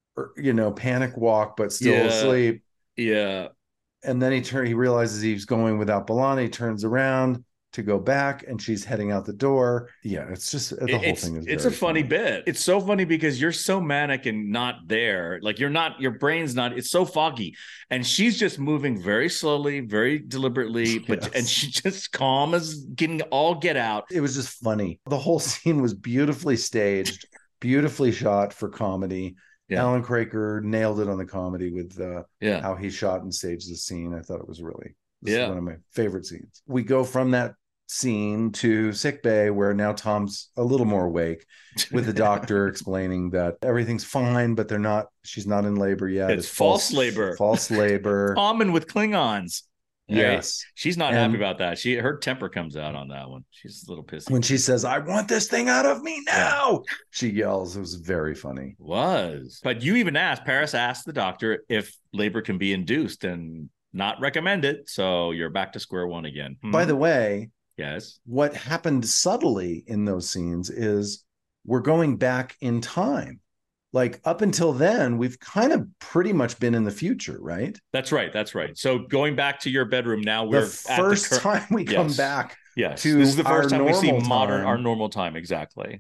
panic walk, but still asleep. Yeah. And then he realizes he's going without B'Elanna. He turns around to go back, and she's heading out the door. Yeah, it's just the whole thing is. It's a funny bit. It's so funny because you're so manic and not there. Like your brain's not. It's so foggy, and she's just moving very slowly, very deliberately, and she's just calm as getting all get out. It was just funny. The whole scene was beautifully staged, beautifully shot for comedy. Yeah. Alan Craker nailed it on the comedy with how he shot and staged the scene. I thought it was really one of my favorite scenes. We go from that scene to sickbay, where now Tom's a little more awake, with the doctor explaining that everything's fine, but she's not in labor yet. It's false labor. False labor. Common with Klingons. Yes. Right? She's not happy about that. Her temper comes out on that one. She's a little pissy. When she says, I want this thing out of me now, she yells. It was very funny. But you even Paris asked the doctor if labor can be induced and not recommend it. So you're back to square one again. By the way, yes, what happened subtly in those scenes is we're going back in time. Like up until then, we've kind of pretty much been in the future, right? That's right. So going back to your bedroom now, we're the first time we come back. Yes, to this is the first time we see our normal time. Exactly.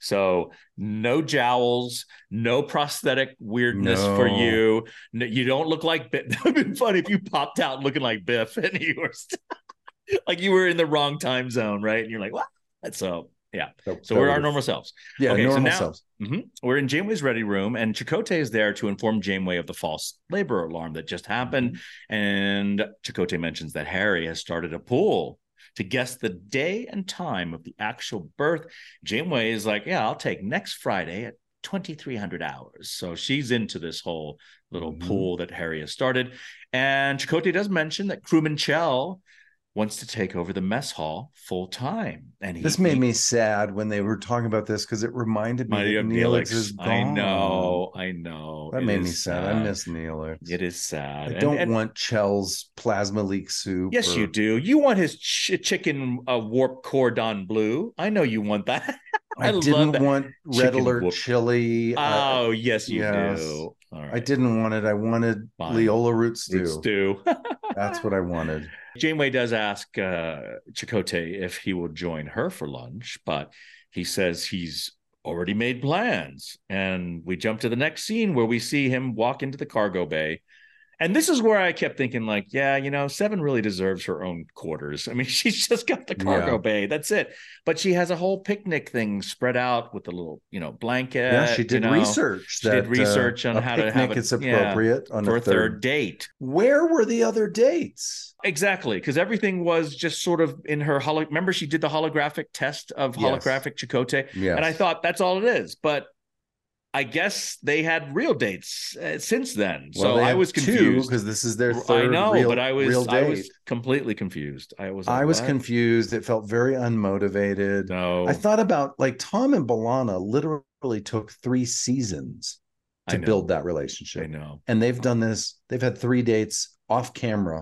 So no jowls, no prosthetic weirdness for you. No, you don't look like Biff. That would have been funny if you popped out looking like Biff and you were like you were in the wrong time zone, right? And you're like, what? So yeah. So we're our normal selves. Yeah, okay, normal selves. We're in Janeway's ready room, and Chakotay is there to inform Janeway of the false labor alarm that just happened. And Chakotay mentions that Harry has started a pool to guess the day and time of the actual birth. Janeway is like, yeah, I'll take next Friday at 2300 hours. So she's into this whole little pool that Harry has started. And Chakotay does mention that crewman Chell wants to take over the mess hall full time. And this made me sad when they were talking about this, because it reminded me that Neelix is gone. I know. That made me sad. I miss Neelix. It is sad. I don't want Chell's plasma leak soup. Yes, you do. You want his chicken warp cordon bleu. I know you want that. I didn't want red alert chili. Oh, yes, you do. All right. I didn't want it. I wanted Leola root stew. That's what I wanted. Janeway does ask Chakotay if he will join her for lunch, but he says he's already made plans. And we jump to the next scene where we see him walk into the cargo bay. And this is where I kept thinking, like, yeah, Seven really deserves her own quarters. I mean, she's just got the cargo bay. That's it. But she has a whole picnic thing spread out with a little, blanket. Yeah, she did research. She did research on how to have it. It's appropriate on for a third date. Where were the other dates? Exactly, because everything was just sort of in her remember, she did the holographic test of holographic Chakotay, and I thought that's all it is. But I guess they had real dates since then. Well, so I was confused because this is their third. I know, real, but I was completely confused. I was confused. It felt very unmotivated. No, I thought about like Tom and B'Elanna literally took 3 seasons to build that relationship. I know, and they've done this. They've had 3 dates off camera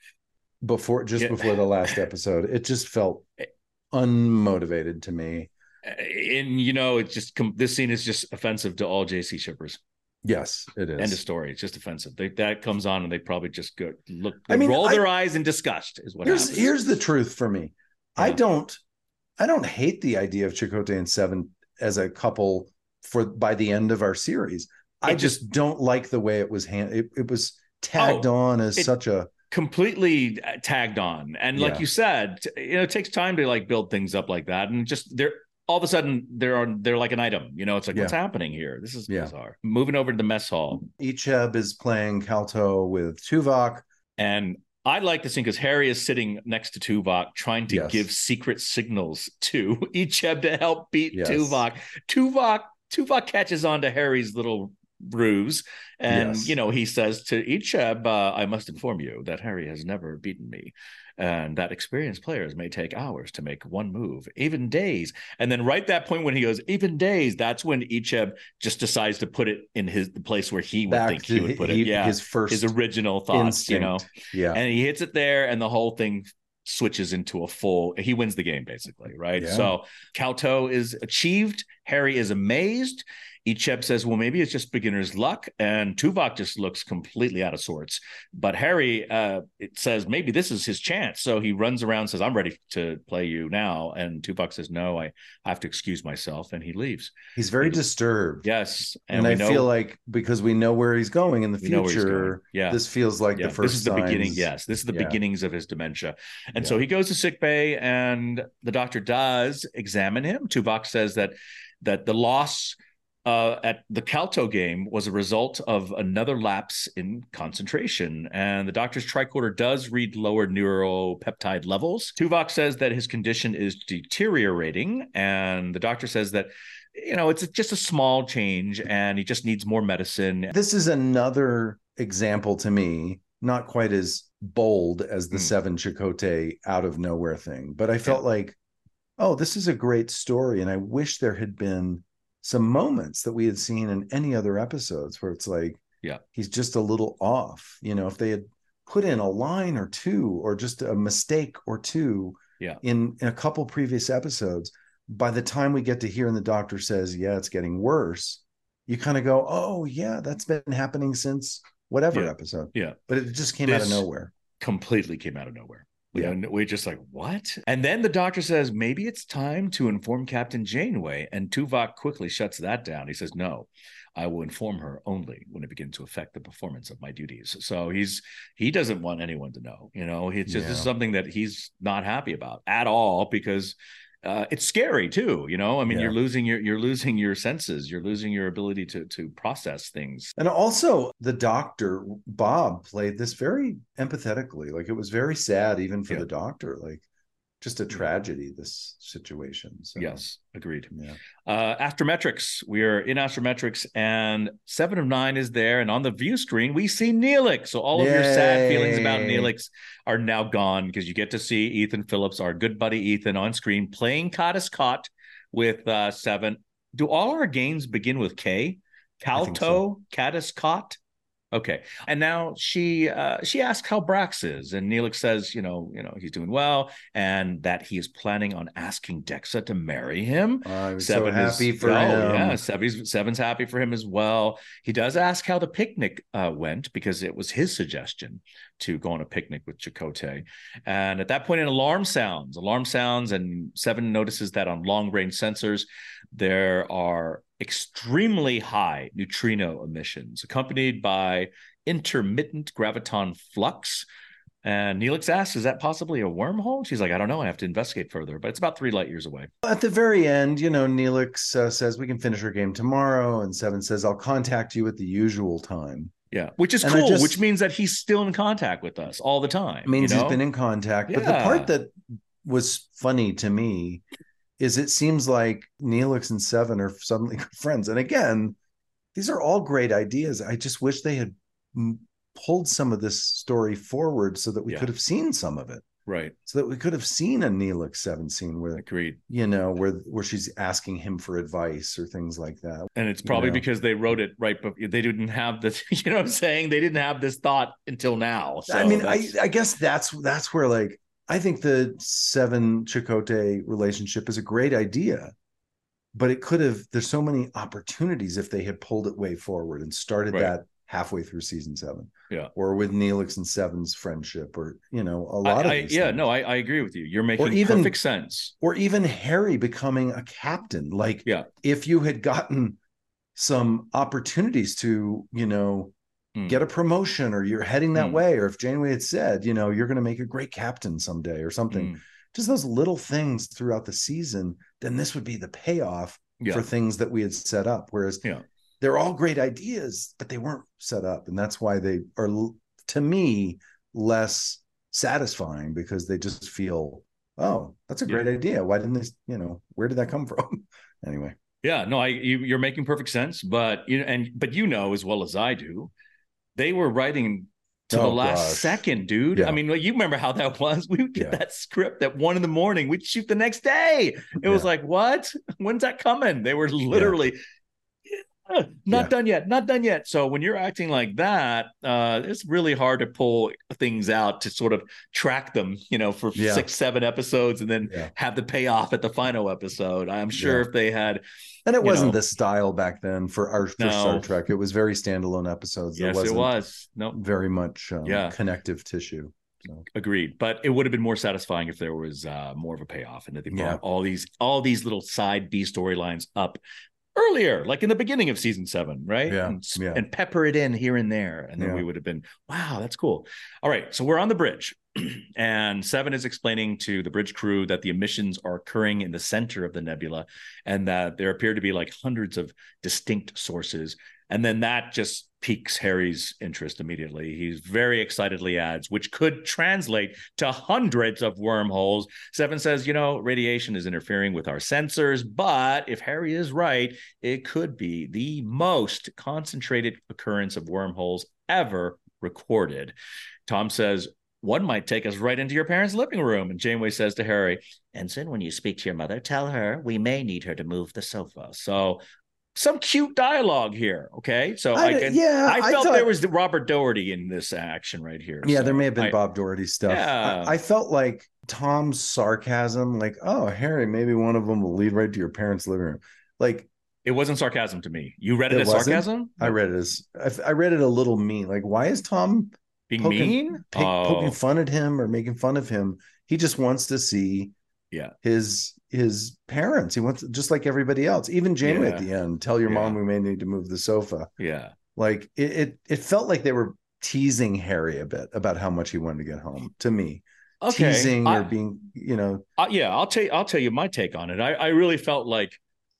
before the last episode. It just felt unmotivated to me. And it's just this scene is just offensive to all JC shippers. Yes, it is. End of story. It's just offensive. that comes on and they probably just roll their eyes in disgust is what happens. Here's the truth for me. Yeah. I don't hate the idea of Chakotay and Seven as a couple by the end of our series. I just don't like the way it was it was tagged on as such a completely tagged on. And like you said, it takes time to like build things up like that. And just all of a sudden they're like an item, it's like, what's happening here? This is bizarre. Moving over to the mess hall. Icheb is playing Kalto with Tuvok. And I like this scene because Harry is sitting next to Tuvok trying to Yes. give secret signals to Icheb to help beat Yes. Tuvok. Tuvok catches on to Harry's little ruse. And, Yes. you know, he says to Icheb, I must inform you that Harry has never beaten me. And that experienced players may take hours to make one move, even days. And then right that point when he goes, even days, that's when Icheb just decides to put it in the place where he would Back think to he would put it. Yeah. his Original thoughts, you know. Yeah. And he hits it there, and the whole thing switches into a full. He wins the game, basically, right? Yeah. So Kowtow is achieved. Harry is amazed. Icheb says, well, maybe it's just beginner's luck. And Tuvok just looks completely out of sorts. But Harry, it says, maybe this is his chance. So he runs around and says, I'm ready to play you now. And Tuvok says, no, I have to excuse myself. And he leaves. He's very disturbed. Yes. And I feel like because we know where he's going in the future, this feels like the first This is the beginning. signs. Yes. This is the beginnings of his dementia. And Yeah. so he goes to sickbay, and the doctor does examine him. Tuvok says that the loss at the Kowtow game was a result of another lapse in concentration. And the doctor's tricorder does read lower neuropeptide levels. Tuvok says that his condition is deteriorating. And the doctor says that, you know, it's just a small change and he just needs more medicine. This is another example to me, not quite as bold as the Seven Chakotay out of nowhere thing, but I felt like, oh, this is a great story. And I wish there had been some moments that we had seen in any other episodes where it's like, he's just a little off. You know, if they had put in a line or two or just a mistake or two in a couple previous episodes, by the time we get to here and the doctor says, yeah, it's getting worse, you kind of go, oh yeah, that's been happening since whatever episode. Yeah. But it just came out of nowhere. Completely came out of nowhere. And we're just like, what? And then the doctor says, maybe it's time to inform Captain Janeway. And Tuvok quickly shuts that down. He says, no, I will inform her only when it begins to affect the performance of my duties. So he doesn't want anyone to know, you know, it's just this is something that he's not happy about at all, because it's scary too, you know. I mean, you're losing your senses, you're losing your ability to process things. And also, the doctor Bob played this very empathetically. Like, it was very sad, even for the doctor. Like, just a tragedy, this situation. So, yes, agreed. Yeah. Astrometrics. We are in Astrometrics, and 7 of 9 is there. And on the view screen, we see Neelix. So all of your sad feelings about Neelix are now gone, because you get to see Ethan Phillips, our good buddy Ethan, on screen playing Caddis Cot with 7. Do all our games begin with K? Kowtow, Caddis Cot? Okay. And now she asks how Brax is, and Neelix says, you know, he's doing well, and that he is planning on asking Dexa to marry him. I'm so happy for him. Yeah, Seven's happy for him as well. He does ask how the picnic went, because it was his suggestion to go on a picnic with Chakotay. And at that point, an alarm sounds, and Seven notices that on long-range sensors, there are extremely high neutrino emissions accompanied by intermittent graviton flux. And Neelix asks, is that possibly a wormhole? She's like, I don't know. I have to investigate further, but it's about 3 light years away. At the very end, you know, Neelix says we can finish our game tomorrow. And 7 says, I'll contact you at the usual time. Yeah, which is cool, which means that he's still in contact with us all the time. Means he's been in contact. But the part that was funny to me is it seems like Neelix and 7 are suddenly friends. And again, these are all great ideas. I just wish they had pulled some of this story forward so that we could have seen some of it. Right. So that we could have seen a Neelix 7 scene where, agreed, you know, where she's asking him for advice or things like that. And it's probably because they wrote it right, but they didn't have this, you know what I'm saying? They didn't have this thought until now. So I mean, I guess that's where, like, I think the 7 Chakotay relationship is a great idea, but it could have, there's so many opportunities if they had pulled it way forward and started that halfway through season 7. Yeah. Or with Neelix and 7's friendship, or, you know, a lot of these things. I agree with you. You're making perfect sense. Or even Harry becoming a captain. Like, if you had gotten some opportunities to, you know, get a promotion, or you're heading that way, or if Janeway had said, you know, you're going to make a great captain someday or something, just those little things throughout the season, then this would be the payoff for things that we had set up. Whereas they're all great ideas, but they weren't set up. And that's why they are, to me, less satisfying because they just feel, oh, that's a great idea. Why didn't this, where did that come from? Anyway. Yeah, no, you're making perfect sense, but you know as well as I do, they were writing to the last second, dude. Yeah. I mean, you remember how that was? We would get that script at 1 a.m. We'd shoot the next day. It was like, what? When's that coming? They were literally not done yet. So when you're acting like that, it's really hard to pull things out to sort of track them, for 6-7 episodes and then have the payoff at the final episode. I'm sure if they had. And it wasn't the style back then for Star Trek. It was very standalone episodes. Yes, it was. Very much connective tissue. So. Agreed. But it would have been more sasatisfying if there was more of a payoff and that they brought all these little side B storylines up earlier, like in the beginning of season 7, right? And pepper it in here and there. And then we would have been, wow, that's cool. All right. So we're on the bridge. And 7 is explaining to the bridge crew that the emissions are occurring in the center of the nebula and that there appear to be like hundreds of distinct sources. And then that just piques Harry's interest immediately. He's very excitedly adds, which could translate to hundreds of wormholes. 7 says, radiation is interfering with our sensors, but if Harry is right, it could be the most concentrated occurrence of wormholes ever recorded. Tom says, one might take us right into your parents' living room. And Janeway says to Harry, Ensign, when you speak to your mother, tell her we may need her to move the sofa. So some cute dialogue here. Okay. So I felt there was the Robert Doherty in this action right here. Yeah, so there may have been Bob Doherty stuff. Yeah. I felt like Tom's sarcasm, like, oh, Harry, maybe one of them will lead right to your parents' living room. Like, it wasn't sarcasm to me. You read it as sarcasm? I read it a little mean. Like, why is Tom being mean? Poking fun at him or making fun of him? He just wants to see his parents. He wants, just like everybody else, even Janeway at the end, tell your mom we may need to move the sofa. Yeah. Like it felt like they were teasing Harry a bit about how much he wanted to get home, to me. Okay. Teasing or being, I'll tell you my take on it. I really felt like,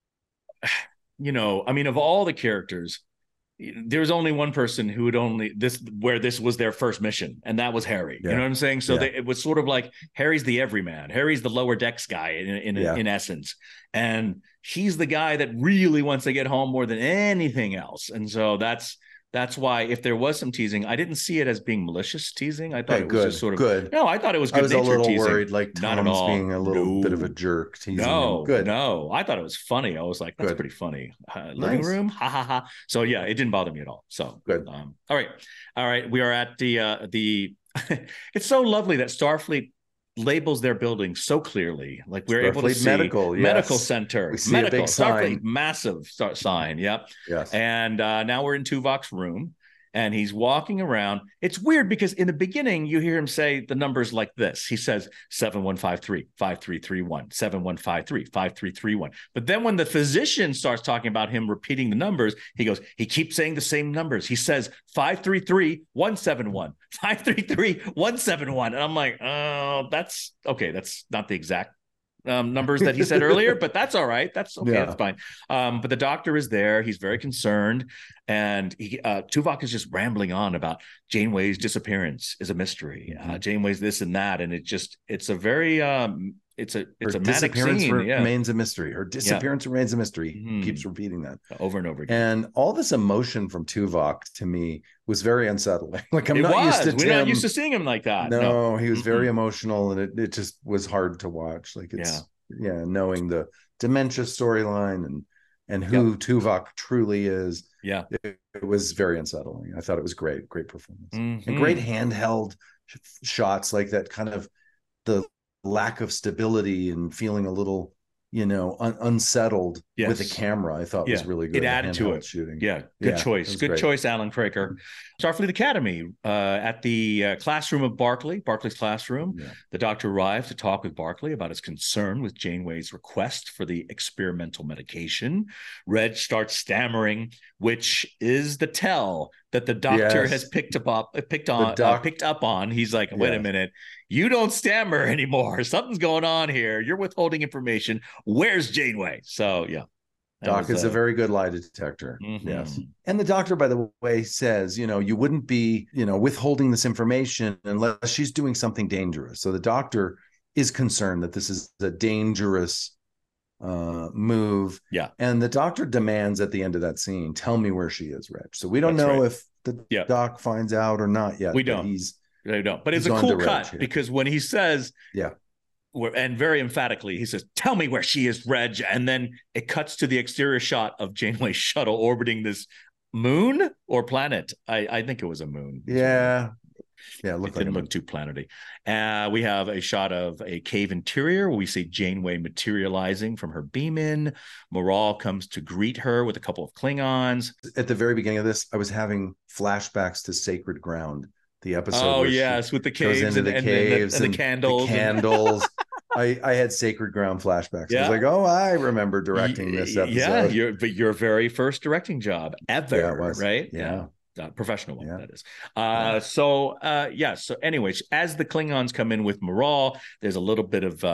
of all the characters, there's only one person who would this was their first mission, and that was Harry. You know what I'm saying? So it was sort of like Harry's the everyman. Harry's the lower decks guy in essence, and he's the guy that really wants to get home more than anything else. And so that's why if there was some teasing, I didn't see it as being malicious teasing. I thought it was just sort of good. No, I thought it was good. I was a little teasing. Worried, like Tom's being a little bit of a jerk teasing him. Good. No, I thought it was funny. I was like, that's pretty funny. Living room, ha ha ha. So yeah, it didn't bother me at all. So good. All right. We are at the. It's so lovely that Starfleet labels their building so clearly. Like we're able to see medical center, we see a big sign, massive sign. Yep. Yes. And now we're in Tuvok's room and he's walking around. It's weird because in the beginning you hear him say the numbers like this. He says 7153 5331 7153 5331. But then when the physician starts talking about him repeating the numbers, he keeps saying the same numbers. He says 533 171 533 171. And I'm like, oh, that's okay. That's not the exact numbers that he said earlier, but that's all right. That's okay. That's fine. But the doctor is there. He's very concerned. And Tuvok is just rambling on about Janeway's disappearance is a mystery. Janeway's this and that. And it's a very, it's a manic scene. Remains a mystery. Her disappearance remains a mystery. He keeps repeating that over and over again. And all this emotion from Tuvok to me was very unsettling. Like we're not used to seeing him like that. No, he was very emotional, and it just was hard to watch. Like it's knowing the dementia storyline and who Tuvok truly is. Yeah, it was very unsettling. I thought it was great performance and great handheld shots, like that kind of the lack of stability and feeling a little unsettled with the camera. I thought was really good. It added to it. Shooting. Good choice. Good choice, Alan Craker. Starfleet Academy at the classroom of Barclay's classroom. The doctor arrived to talk with Barclay about his concern with Janeway's request for the experimental medication. Reg starts stammering, which is the tell that the doctor has picked up on. He's like, wait a minute. You don't stammer anymore. Something's going on here. You're withholding information. Where's Janeway? So, yeah. Doc is a very good lie detector. Mm-hmm. Yes. And the doctor, by the way, says, you wouldn't be, withholding this information unless she's doing something dangerous. So the doctor is concerned that this is a dangerous move. Yeah. And the doctor demands at the end of that scene, tell me where she is, Reg. So we don't know if the doc finds out or not yet. We don't. They don't. But it's a cool cut because when he says, and very emphatically, he says, tell me where she is, Reg. And then it cuts to the exterior shot of Janeway's shuttle orbiting this moon or planet. I think it was a moon. Yeah. Yeah, it didn't look too planety. We have a shot of a cave interior. We see Janeway materializing from her beam in. Moral comes to greet her with a couple of Klingons. At the very beginning of this, I was having flashbacks to Sacred Ground, the episode. Oh, yes, with the caves and the candles. The candles. I had Sacred Ground flashbacks. Yeah. I was like, I remember directing this episode. Yeah, your very first directing job ever, right? Yeah. Professional one, that is. So anyways, as the Klingons come in with Moral, there's a little bit of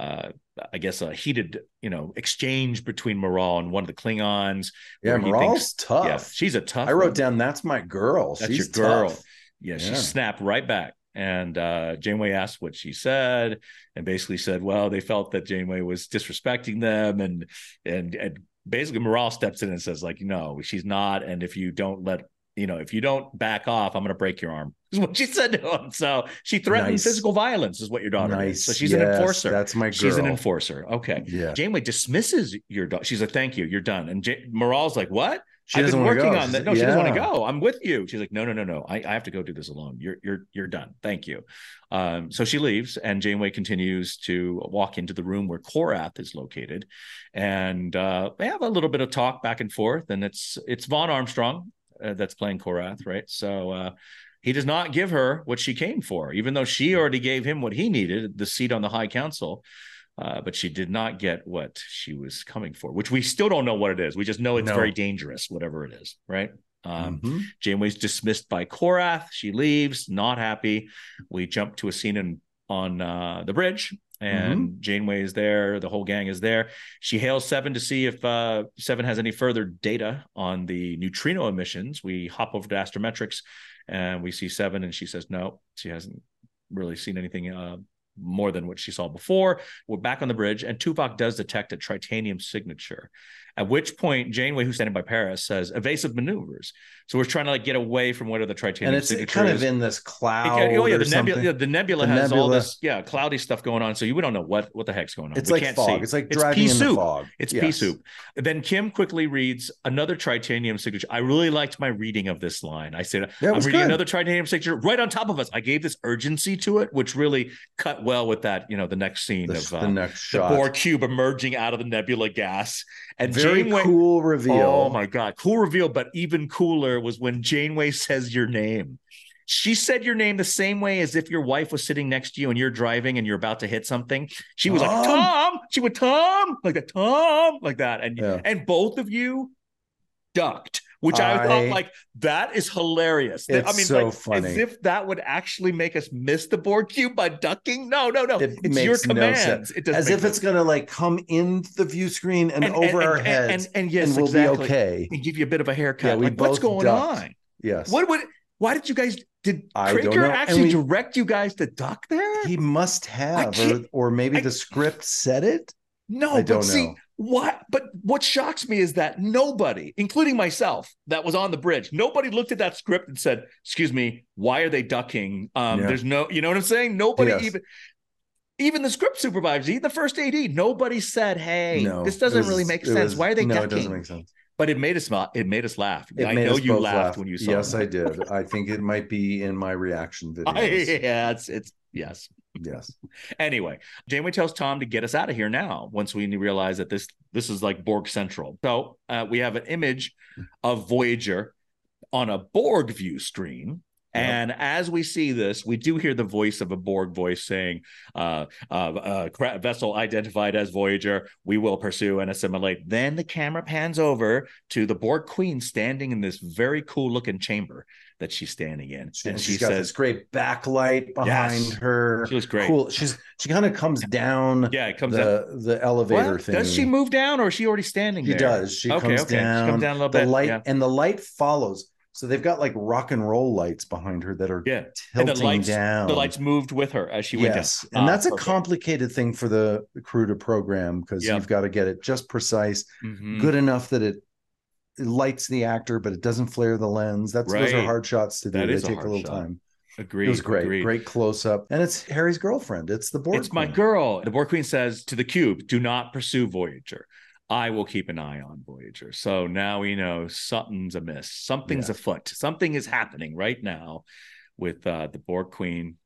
I guess a heated exchange between Moral and one of the Klingons. Yeah, Moral's tough. Yeah, she's a tough I wrote down, that's my girl. That's she's your girl. Tough. Yeah, she snapped right back. And Janeway asked what she said and basically said, well, they felt that Janeway was disrespecting them, and basically Moral steps in and says, like, no, she's not, and if you don't back off, I'm going to break your arm, is what she said to him. So she threatened physical violence, is what your daughter is. So she's an enforcer. That's my girl. She's an enforcer. Okay. Yeah. Janeway dismisses your daughter. She's like, thank you, you're done. And Moral's like, what? I've been working on that. No, she doesn't want to go. I'm with you. She's like, no. I have to go do this alone. You're done. Thank you. So she leaves, and Janeway continues to walk into the room where Korath is located, and they have a little bit of talk back and forth. And it's Vaughn Armstrong that's playing Korath, right? So he does not give her what she came for, even though she already gave him what he needed, the seat on the High Council. But she did not get what she was coming for, which we still don't know what it is. We just know it's very dangerous, whatever it is, right? Janeway's dismissed by Korath. She leaves, not happy. We jump to a scene on the bridge, and Janeway is there. The whole gang is there. She hails Seven to see if Seven has any further data on the neutrino emissions. We hop over to Astrometrics, and we see Seven, and she says no, she hasn't really seen anything more than what she saw before. We're back on the bridge, and Tuvok does detect a tritanium signature, at which point Janeway, who's standing by Paris, says evasive maneuvers. So we're trying to get away from whatever the tritanium signature is. And it's kind of in this cloud. The nebula has all this cloudy stuff going on. So we don't know what the heck's going on. It's like fog. It's like driving in the fog. It's pea soup. Then Kim quickly reads another tritanium signature. I really liked my reading of this line. I said, I'm reading another tritanium signature right on top of us. I gave this urgency to it, which really cut well with that, the next scene of the next shot. The Borg cube emerging out of the nebula gas. And very cool reveal. Oh my God, cool reveal. But even cooler was when Janeway says your name. She said your name the same way as if your wife was sitting next to you and you're driving and you're about to hit something. She was like, Tom. She would Tom, like that, Tom, like that. And both of you ducked, which I thought, like, that is hilarious. It's so funny. As if that would actually make us miss the Borg cube by ducking. No. It's your commands. It as if it's going to come into the view screen and over our heads, and yes, we'll exactly. be okay. And give you a bit of a haircut. Yeah, what's going on? Yes. Why did you guys? Did Cricker actually direct you guys to duck there? He must have, or maybe the script said it. No, but see. What? But what shocks me is that nobody, including myself, that was on the bridge, nobody looked at that script and said, "Excuse me, why are they ducking?" There's no, you know what I'm saying? Nobody even the script supervisors, even the first AD, nobody said, "Hey, this doesn't really make sense. Why are they ducking?" No, it doesn't make sense. But it made us laugh. I know you laughed when you saw it. Yes, I did. I think it might be in my reaction videos. It's yes. Yes. Anyway, Janeway tells Tom to get us out of here now once we realize that this is like Borg Central. So we have an image of Voyager on a Borg view screen, And as we see this, we do hear the voice of a Borg voice saying, vessel identified as Voyager, we will pursue and assimilate. Then the camera pans over to the Borg Queen standing in this very cool looking chamber that she's standing in. And she got this great backlight behind her. She looks great. Cool. She kind of comes down the elevator thing. Does she move down or is she already standing there? She does. She comes down. She comes down a little bit. Light, and the light follows. So they've got like rock and roll lights behind her that are tilting down. The lights moved with her as she went down. And that's a complicated thing for the crew to program because you've got to get it just precise, good enough that it lights the actor, but it doesn't flare the lens. Those are hard shots to do. They take a little time. Agreed. It was great. Great close up. And it's Harry's girlfriend. It's the Borg Queen. It's my girl. The Borg Queen says to the cube, do not pursue Voyager. I will keep an eye on Voyager. So now we know something's amiss. Something's afoot. Something is happening right now with the Borg Queen.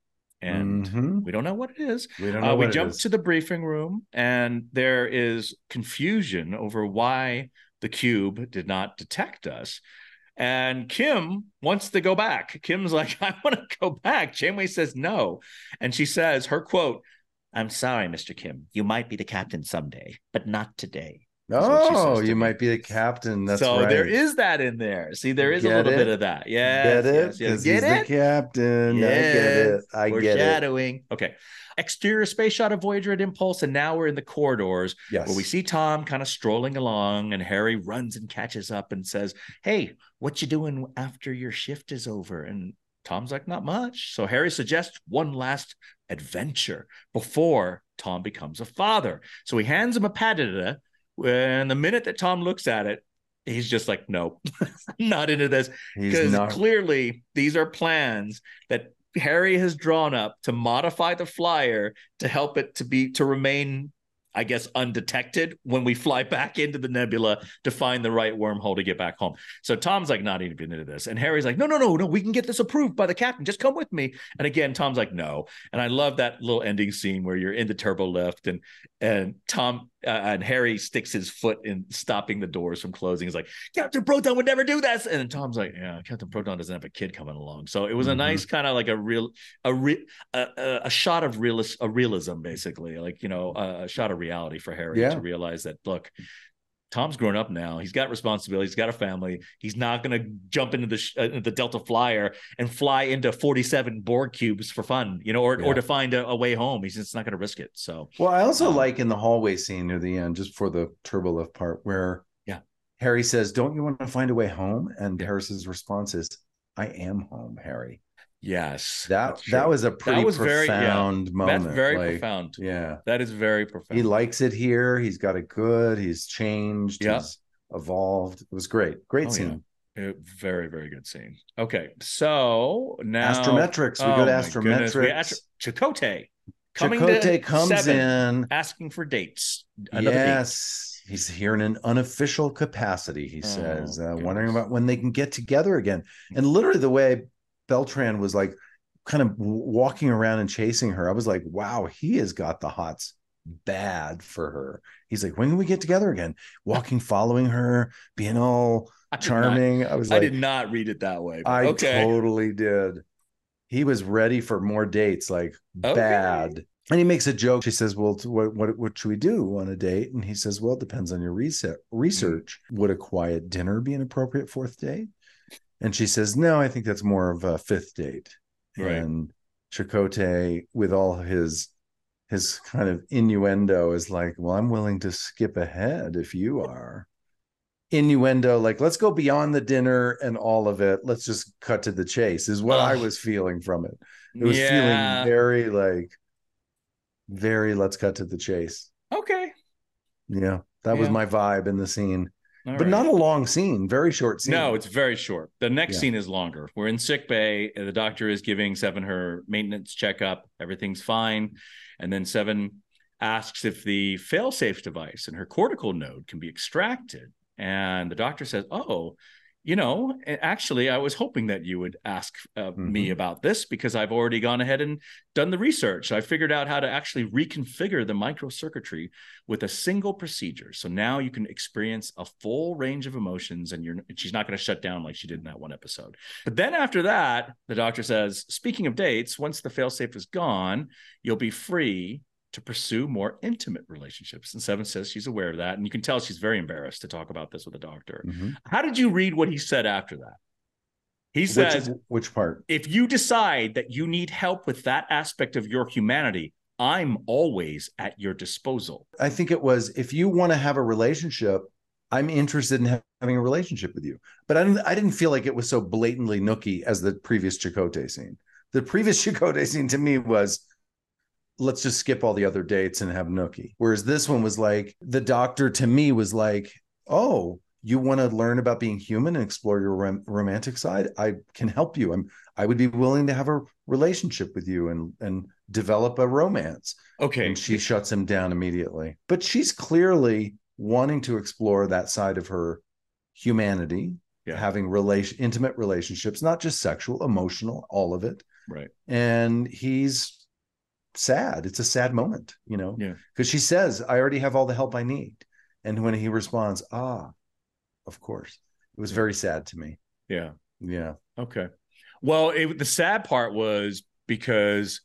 And we don't know what it is. We don't know. We jump to the briefing room, and there is confusion over why the cube did not detect us. And Kim wants to go back. Kim's like, I want to go back. Janeway says no. And she says, her quote, "I'm sorry, Mr. Kim. You might be the captain someday, but not today." Oh, you might be the captain. That's so right. There is that in there. See, there is a little bit of that. Yeah. Get it? Because he's the captain. Yes. I get it. Foreshadowing. Okay. Exterior space shot of Voyager at Impulse, and now we're in the corridors where we see Tom kind of strolling along, and Harry runs and catches up and says, "Hey, what you doing after your shift is over?" And Tom's like, "Not much." So Harry suggests one last adventure before Tom becomes a father. So he hands him a patita. And the minute that Tom looks at it, he's just like, "No, not into this." Because clearly these are plans that Harry has drawn up to modify the flyer to help it to remain, I guess, undetected when we fly back into the nebula to find the right wormhole to get back home. So Tom's like not even into this. And Harry's like, no, we can get this approved by the captain. Just come with me. And again, Tom's like, no. And I love that little ending scene where you're in the turbo lift and Tom and Harry sticks his foot in stopping the doors from closing. He's like, Captain Proton would never do this. And then Tom's like, yeah, Captain Proton doesn't have a kid coming along. So it was a nice kind of like a shot of realism, basically, like, a shot of reality for Harry to realize that, look, Tom's grown up now. He's got responsibilities. He's got a family. He's not going to jump into the Delta Flyer and fly into 47 Borg cubes for fun, or to find a way home. He's just not going to risk it. So, well, I also like in the hallway scene near the end, just for the turbo lift part, where Harry says, "Don't you want to find a way home?" And Harris's response is, "I am home, Harry." Yes, that was a pretty profound moment. That's very profound. Yeah, that is very profound. He likes it here. He's got it good. He's changed. He's evolved. It was great. Great scene. Yeah. Very, very good scene. Okay, so now Astrometrics. We go to Astrometrics. Chakotay comes in asking for dates. Yes. He's here in an unofficial capacity, he says, wondering about when they can get together again. And literally the way Beltran was like kind of walking around and chasing her, I was like, wow, he has got the hots bad for her. He's like, when can we get together again? Walking, following her, being all charming. I did not read it that way. I totally did. He was ready for more dates, like bad. And he makes a joke. She says, well, what should we do on a date? And he says, well, it depends on your research. Would a quiet dinner be an appropriate fourth date? And she says, no, I think that's more of a fifth date. Right. And Chakotay, with all his kind of innuendo, is like, well, I'm willing to skip ahead if you are. Innuendo, like, let's go beyond the dinner and all of it. Let's just cut to the chase, is what I was feeling from it. It was feeling very let's cut to the chase. Okay. Yeah, that was my vibe in the scene. But not a long scene, very short scene. No, it's very short. The next scene is longer. We're in sick bay. The doctor is giving Seven her maintenance checkup. Everything's fine. And then Seven asks if the fail-safe device in her cortical node can be extracted. And the doctor says, oh, Actually, I was hoping that you would ask me about this because I've already gone ahead and done the research. I figured out how to actually reconfigure the microcircuitry with a single procedure. So now you can experience a full range of emotions, and she's not going to shut down like she did in that one episode. But then after that, the doctor says, speaking of dates, once the failsafe is gone, you'll be free to pursue more intimate relationships. And Seven says she's aware of that. And you can tell she's very embarrassed to talk about this with a doctor. How did you read what he said after that? He says, which part? If you decide that you need help with that aspect of your humanity, I'm always at your disposal. I think it was, if you want to have a relationship, I'm interested in having a relationship with you. But I didn't feel like it was so blatantly nookie as the previous Chakotay scene. The previous Chakotay scene to me was, let's just skip all the other dates and have nookie. Whereas this one was like, the doctor to me was like, oh, you want to learn about being human and explore your romantic side? I can help you. I would be willing to have a relationship with you and develop a romance. Okay. And she shuts him down immediately. But she's clearly wanting to explore that side of her humanity, having intimate relationships, not just sexual, emotional, all of it. Right. And he's sad. It's a sad moment, because she says, I already have all the help I need. And when he responds, of course, it was very sad to me. Yeah. Okay. Well, the sad part was because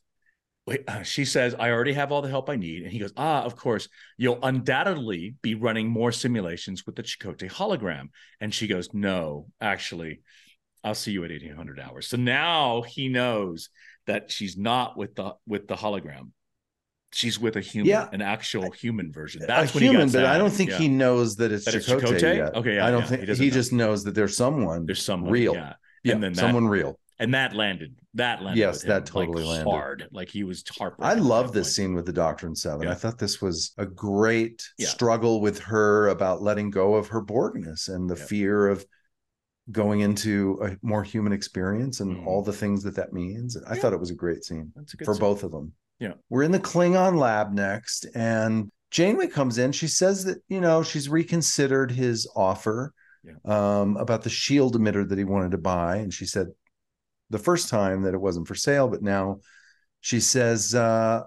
she says, I already have all the help I need. And he goes, of course, you'll undoubtedly be running more simulations with the Chakotay hologram. And she goes, no, actually, I'll see you at 1800 hours. So now he knows that she's not with the hologram. She's with a human, an actual human version. That's when human, he got sad. But I don't think he knows that it's Chakotay yet. Okay, I don't think he just knows that there's someone real. And then someone real. And that landed. Yes, that totally landed hard. Like he was heartbroken. I love this scene with the Doctor and Seven. I thought this was a great struggle with her about letting go of her Borgness and the fear of going into a more human experience and all the things that means. I thought it was a great scene for both of them. Yeah. We're in the Klingon lab next, and Janeway comes in. She says that, she's reconsidered his offer about the shield emitter that he wanted to buy. And she said the first time that it wasn't for sale, but now she says,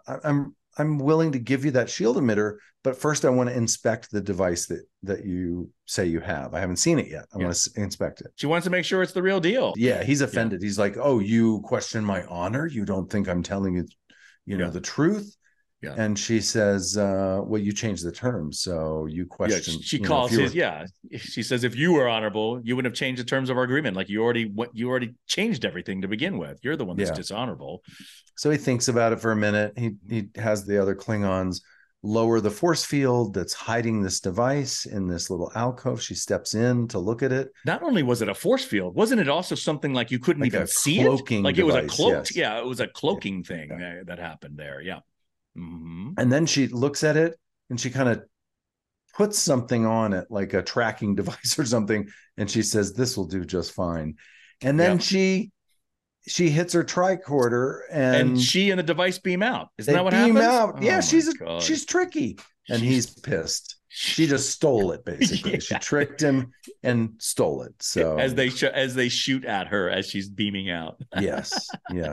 I'm willing to give you that shield emitter, but first I want to inspect the device that you say you have. I haven't seen it yet. I want to inspect it. She wants to make sure it's the real deal. Yeah, he's offended. He's like, oh, you question my honor? You don't think I'm telling you, the truth? Yeah. And she says, well, you changed the terms, so you question. Yeah, she calls she says, if you were honorable, you wouldn't have changed the terms of our agreement. Like you already changed everything to begin with. You're the one that's dishonorable. So he thinks about it for a minute. He has the other Klingons lower the force field that's hiding this device in this little alcove. She steps in to look at it. Not only was it a force field, wasn't it also something like you couldn't even see it? Like device, it was a cloaked, it was a cloaking thing that happened there. Yeah. Mm-hmm. And then she looks at it and she kind of puts something on it, like a tracking device or something. And she says, this will do just fine. And then she hits her tricorder and she and the device beam out. Isn't that what beam happens? out. Yeah, she's tricky. And he's pissed. She just stole it, basically. She tricked him and stole it. So as they shoot at her as she's beaming out. Yes.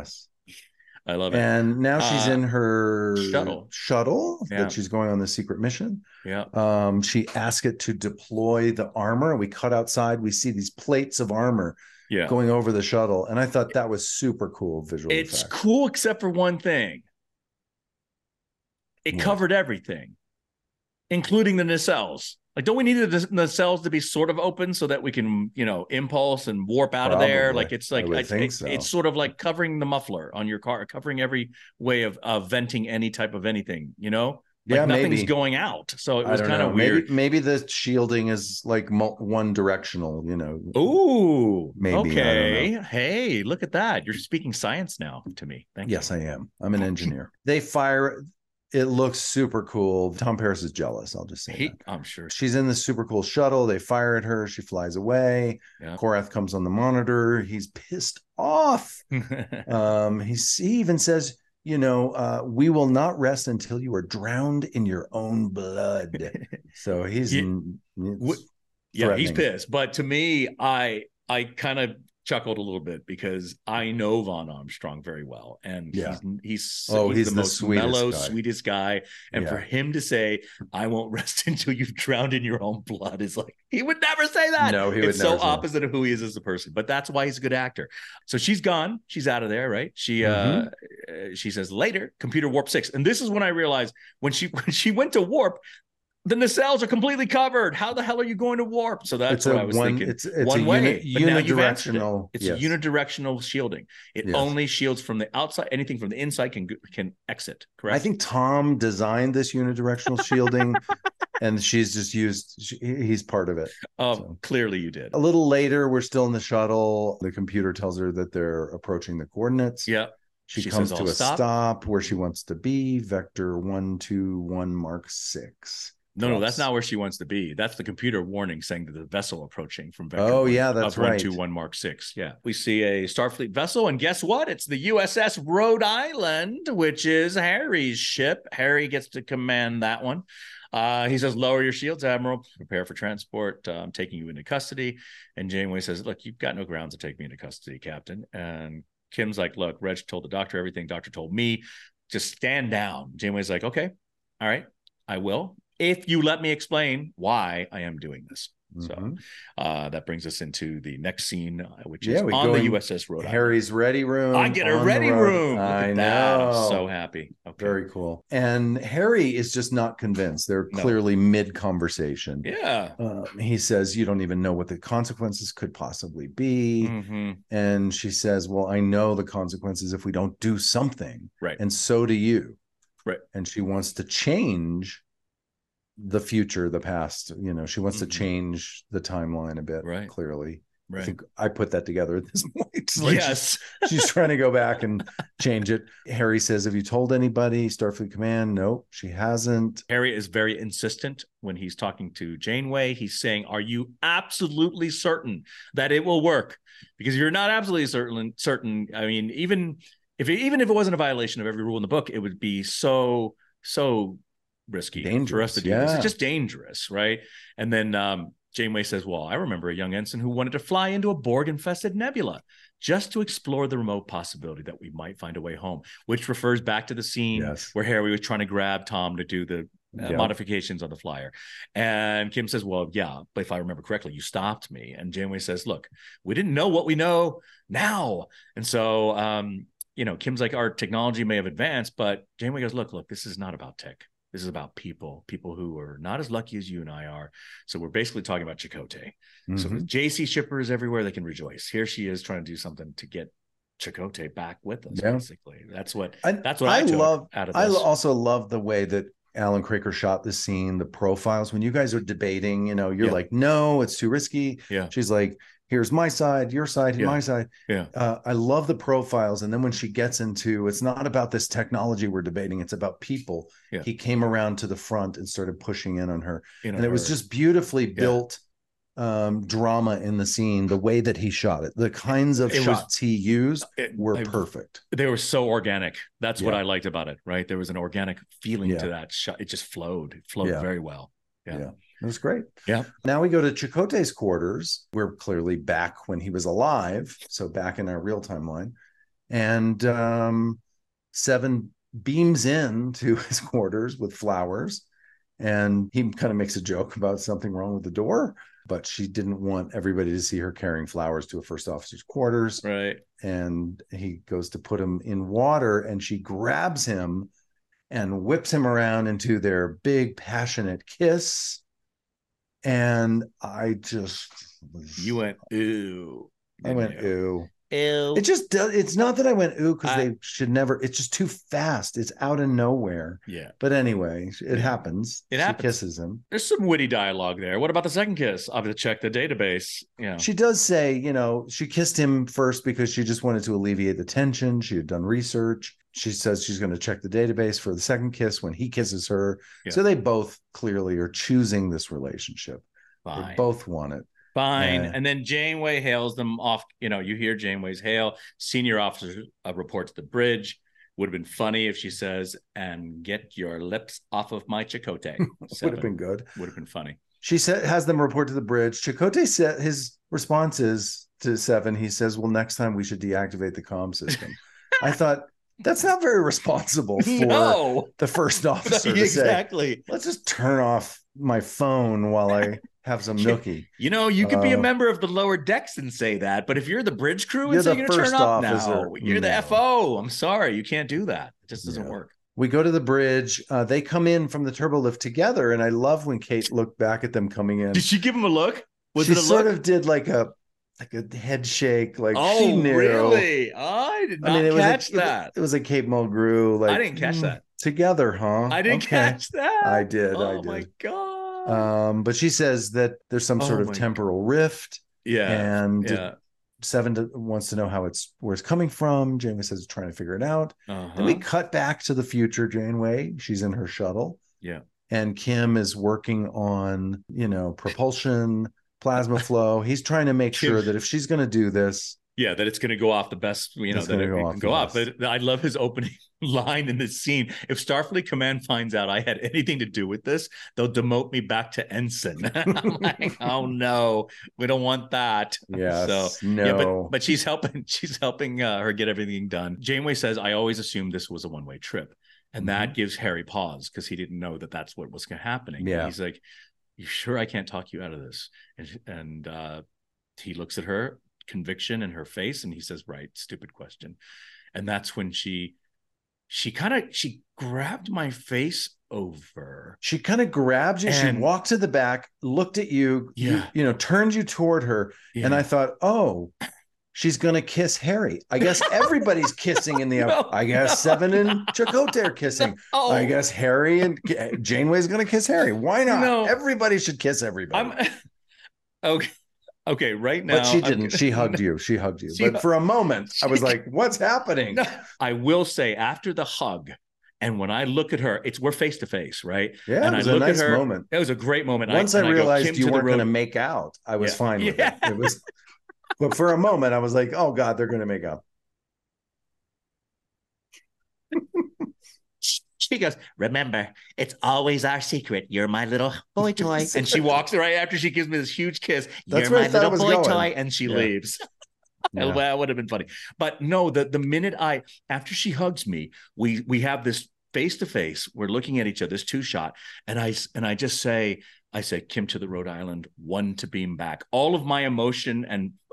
I love it. And now she's in her shuttle that she's going on the secret mission. Yeah. She asked it to deploy the armor. We cut outside. We see these plates of armor going over the shuttle. And I thought that was super cool visual effect. It's cool except for one thing. It covered everything, including the nacelles. Like, don't we need the nacelles to be sort of open so that we can, impulse and warp out of there? Like, it's like, it's sort of like covering the muffler on your car, covering every way of venting any type of anything, Like nothing's going out. So it was kind of weird. Maybe the shielding is like one directional, Ooh, maybe. Okay. Hey, look at that. You're speaking science now to me. Thank you. Yes, I am. I'm an engineer. They fire. It looks super cool. Tom Paris is jealous. I'll just say that. I'm sure. She's in the super cool shuttle. They fire at her. She flies away. Yeah. Korath comes on the monitor. He's pissed off. He even says, we will not rest until you are drowned in your own blood. So he's Yeah, he's threatening. pissed. But to me, I kind of chuckled a little bit because I know Vaughn Armstrong very well, and Yeah. he's He's the the most sweetest mellow, guy. sweetest guy. And for Yeah. him to say, "I won't rest until you've drowned in your own blood," is like, he would never say that. No, he would It's so never say that. opposite of who he is as a person. But that's why he's a good actor. So she's gone. She's out of there, right? She she says later, computer warp 6, and this is when I realized when she went to warp, the nacelles are completely covered. How the hell are you going to warp? So that's what I was thinking. It's one a way. But now you've answered it. unidirectional. It's yes. unidirectional shielding. It Yes. only shields from the outside. Anything from the inside can exit. Correct. I think Tom designed this unidirectional shielding, and she's just he's part of it. So. Clearly you did. A little later, we're still in the shuttle. The computer tells her that they're approaching the coordinates. Yeah. She comes says, to "I'll a stop." stop where she wants to be. Vector 121 Mark 6. No, that's not where she wants to be. That's the computer warning saying that the vessel approaching from Vector that's right. 121 Mark 6. Yeah. We see a Starfleet vessel, and guess what? It's the USS Rhode Island, which is Harry's ship. Harry gets to command that one. He says, "Lower your shields, Admiral. Prepare for transport. I'm taking you into custody." And Janeway says, "Look, you've got no grounds to take me into custody, Captain." And Kim's like, "Look, Reg told the doctor everything. Doctor told me. Just stand down." Janeway's like, "Okay, all right, I will, if you let me explain why I am doing this." So that brings us into the next scene, which is on the USS Rhode Island. Harry's ready room. I get a ready room. I know. That. I'm so happy. Okay. Very cool. And Harry is just not convinced. They're clearly mid-conversation. Yeah. He says, "You don't even know what the consequences could possibly be." And she says, "Well, I know the consequences if we don't do something. Right. And so do you." Right. And she wants to change the future, the past. She wants to change the timeline a bit. Right. Clearly. Right. I think I put that together at this point. Like yes. she's trying to go back and change it. Harry says, "Have you told anybody, Starfleet Command?" No, she hasn't. Harry is very insistent when he's talking to Janeway. He's saying, "Are you absolutely certain that it will work? Because if you're not absolutely certain, I mean, even if it wasn't a violation of every rule in the book, it would be so risky for us to do this. It's just dangerous, right?" And then Janeway says, "Well, I remember a young ensign who wanted to fly into a Borg-infested nebula just to explore the remote possibility that we might find a way home," which refers back to the scene where Harry was trying to grab Tom to do the modifications on the flyer. And Kim says, "Well, yeah, but if I remember correctly, you stopped me." And Janeway says, "Look, we didn't know what we know now." And so, Kim's like, "Our technology may have advanced," but Janeway goes, look, this is not about tech. This is about people who are not as lucky as you and I are. So we're basically talking about Chakotay. So with JC shippers everywhere, they can rejoice. Here she is trying to do something to get Chakotay back with us. Basically, that's what I love out of this. I also love the way that Alan Craker shot this scene. The profiles when you guys are debating, you're like, "No, it's too risky." Yeah, she's like, "Here's my side, your side, my side." Yeah. I love the profiles. And then when she gets into, it's not about this technology we're debating, it's about people. Yeah. He came around to the front and started pushing in on her. And it was just beautifully built drama in the scene, the way that he shot it. The kinds of shots he used were perfect. They were so organic. That's what I liked about it, right? There was an organic feeling to that shot. It just flowed. It flowed very well. Yeah. It was great. Yeah. Now we go to Chakotay's quarters. We're clearly back when he was alive. So back in our real timeline. And Seven beams into his quarters with flowers. And he kind of makes a joke about something wrong with the door. But she didn't want everybody to see her carrying flowers to a first officer's quarters. Right. And he goes to put him in water. And she grabs him and whips him around into their big, passionate kiss. And I just... You went, ooh. I went, ooh. Ew. It just does. It's not that I went, ooh, because they should never... It's just too fast. It's out of nowhere. Yeah. But anyway, it happens. She kisses him. There's some witty dialogue there. What about the second kiss? I'll have to check the database. Yeah. She does say, she kissed him first because she just wanted to alleviate the tension. She had done research. She says she's going to check the database for the second kiss when he kisses her. Yeah. So they both clearly are choosing this relationship. Fine. They both want it. Fine. And then Janeway hails them off. You hear Janeway's hail. Senior officer report to the bridge. Would have been funny if she says, "And get your lips off of my Chakotay." Would have been good. Would have been funny. She has them report to the bridge. Chakotay said his response is to Seven. He says, well, next time we should deactivate the comm system. I thought, that's not very responsible for the first officer to say, let's just turn off my phone while I have some nookie. You know, you could be a member of the lower decks and say that, but if you're the bridge crew and say you're going to turn off now, you're the FO. I'm sorry, you can't do that. It just doesn't work. We go to the bridge. They come in from the turbo lift together, and I love when Kate looked back at them coming in. Did she give him a look? Was it a sort of did like a head shake, like she knew. Really? I did not catch that. It was a Kate Mulgrew. Like, I didn't catch that. Together, huh? I didn't catch that. I did. Oh my God. But she says that there's some sort of temporal rift. Yeah. And Seven wants to know where it's coming from. Janeway says it's trying to figure it out. Then we cut back to the future. Janeway, she's in her shuttle. Yeah. And Kim is working on, propulsion, plasma flow. He's trying to make sure that if she's going to do this, that it's going to go off the best, that it can go off. But I love his opening line in this scene. If Starfleet Command finds out I had anything to do with this, they'll demote me back to ensign. I'm like, oh no, we don't want that. Yes, so no. But she's helping her get everything done. Janeway says, I always assumed this was a one-way trip. And that gives Harry pause because he didn't know that that's what was happening. Yeah. And he's like, you sure I can't talk you out of this? And he looks at her, conviction in her face, and he says, right, stupid question. And that's when she grabbed my face over. She kind of grabbed you. She walked to the back, looked at you, turned you toward her. Yeah. And I thought, oh, she's going to kiss Harry. I guess everybody's kissing in the I guess Seven and Chakotay are kissing. I guess Harry and Janeway's going to kiss Harry. Why not? No. Everybody should kiss everybody. Okay, right now. But she didn't. She hugged you. But for a moment, I was like, what's happening? No, I will say, after the hug, and when I look at her, we're face to face, right? Yeah, and it was a nice moment. It was a great moment. Once I realized you weren't going to make out, I was fine with it. It was, but for a moment, I was like, oh God, they're going to make out. She goes, remember, it's always our secret. You're my little boy toy. And she walks right after she gives me this huge kiss. You're my little boy toy. And she leaves. Well, that would have been funny. But no, the minute after she hugs me, we have this face to face. We're looking at each other, this 2-shot. And I just say, Kim to the Rhode Island, 1 to beam back. All of my emotion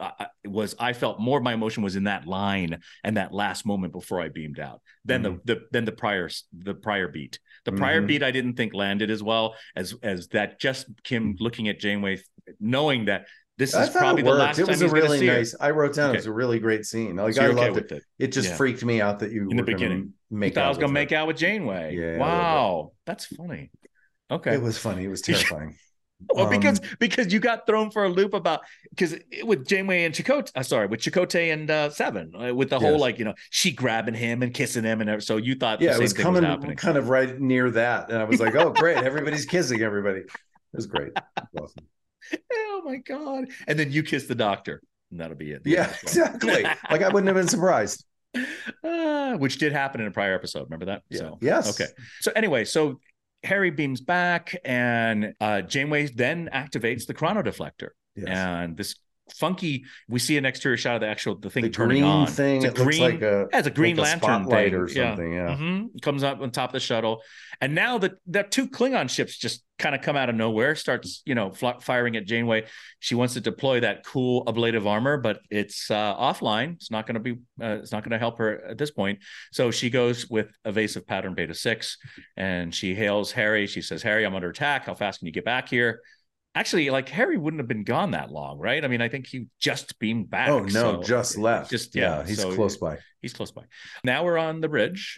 I felt more of my emotion was in that line and that last moment before I beamed out than the prior beat. The prior beat I didn't think landed as well as that. Just Kim looking at Janeway, knowing that this is probably the last time he's going to see her. I wrote down it was a really great scene. Like, I loved it. It just freaked me out that you in the beginning make out. I was going to make out with Janeway. Yeah, wow, that's funny. Okay, it was funny. It was terrifying. Well, because you got thrown for a loop because with Janeway and Chakotay, with Chakotay and Seven, with the whole she grabbing him and kissing him, and so you thought it was coming kind of right near that, and I was like, oh great, everybody's kissing everybody. It was great. Awesome. Oh my God! And then you kiss the doctor, and that'll be it. Yeah, exactly. Like, I wouldn't have been surprised. Which did happen in a prior episode. Remember that? Yeah. So, yes. Okay. So anyway, Harry beams back, and Janeway then activates the chrono deflector. Yes. And this funky, we see an exterior shot of the thing turning on. Thing. It's looks like it's a green lantern thing or something. Yeah. Mm-hmm. Comes up on top of the shuttle, and now the 2 Klingon ships just kind of come out of nowhere, starts firing at Janeway. She wants to deploy that cool ablative armor, but it's offline. It's not going to help her at this point. So she goes with evasive pattern Beta 6, and she hails Harry. She says, "Harry, I'm under attack. How fast can you get back here?" Actually, Harry wouldn't have been gone that long, right? I mean, I think he just beamed back. Oh no, just left. He's close by. He's close by. Now we're on the bridge,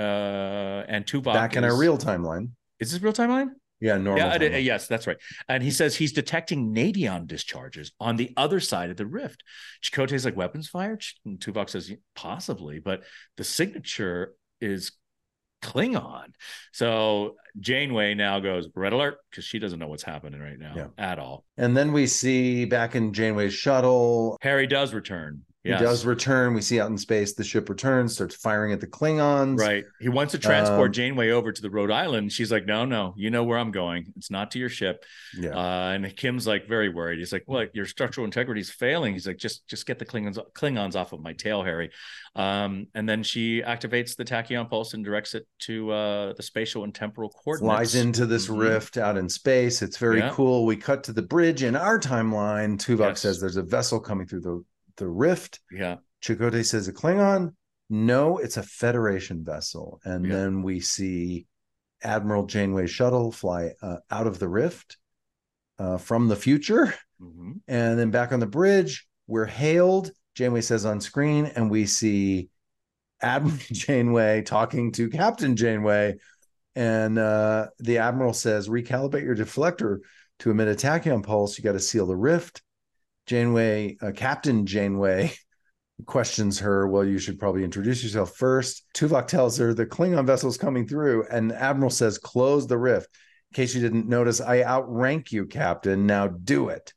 and Tuvok back in our real timeline. Is this real timeline? Yeah, normal. Yeah, yes, that's right. And he says he's detecting Nadion discharges on the other side of the rift. Chakotay's like, weapons fired? And Tuvok says, possibly, but the signature is Klingon. So Janeway now goes red alert because she doesn't know what's happening right now at all. And then we see back in Janeway's shuttle, Harry does return. He does return. We see out in space, the ship returns, starts firing at the Klingons. Right. He wants to transport Janeway over to the Rhode Island. She's like, no, you know where I'm going. It's not to your ship. Yeah. And Kim's like very worried. He's like, well, your structural integrity is failing. He's like, just get the Klingons off of my tail, Harry. And then she activates the tachyon pulse and directs it to the spatial and temporal coordinates. Flies into this rift out in space. It's very cool. We cut to the bridge in our timeline. Tuvok says there's a vessel coming through the rift. Yeah. Chakotay says a Klingon. No, it's a Federation vessel. And then we see Admiral Janeway's shuttle fly out of the rift from the future. Mm-hmm. And then back on the bridge, we're hailed. Janeway says on screen, and we see Admiral Janeway talking to Captain Janeway. And the Admiral says, recalibrate your deflector to emit a tachyon pulse. You got to seal the rift. Captain Janeway questions her, well, you should probably introduce yourself first. Tuvok tells her the Klingon vessel's coming through, and Admiral says, close the rift. In case you didn't notice, I outrank you, Captain. Now do it.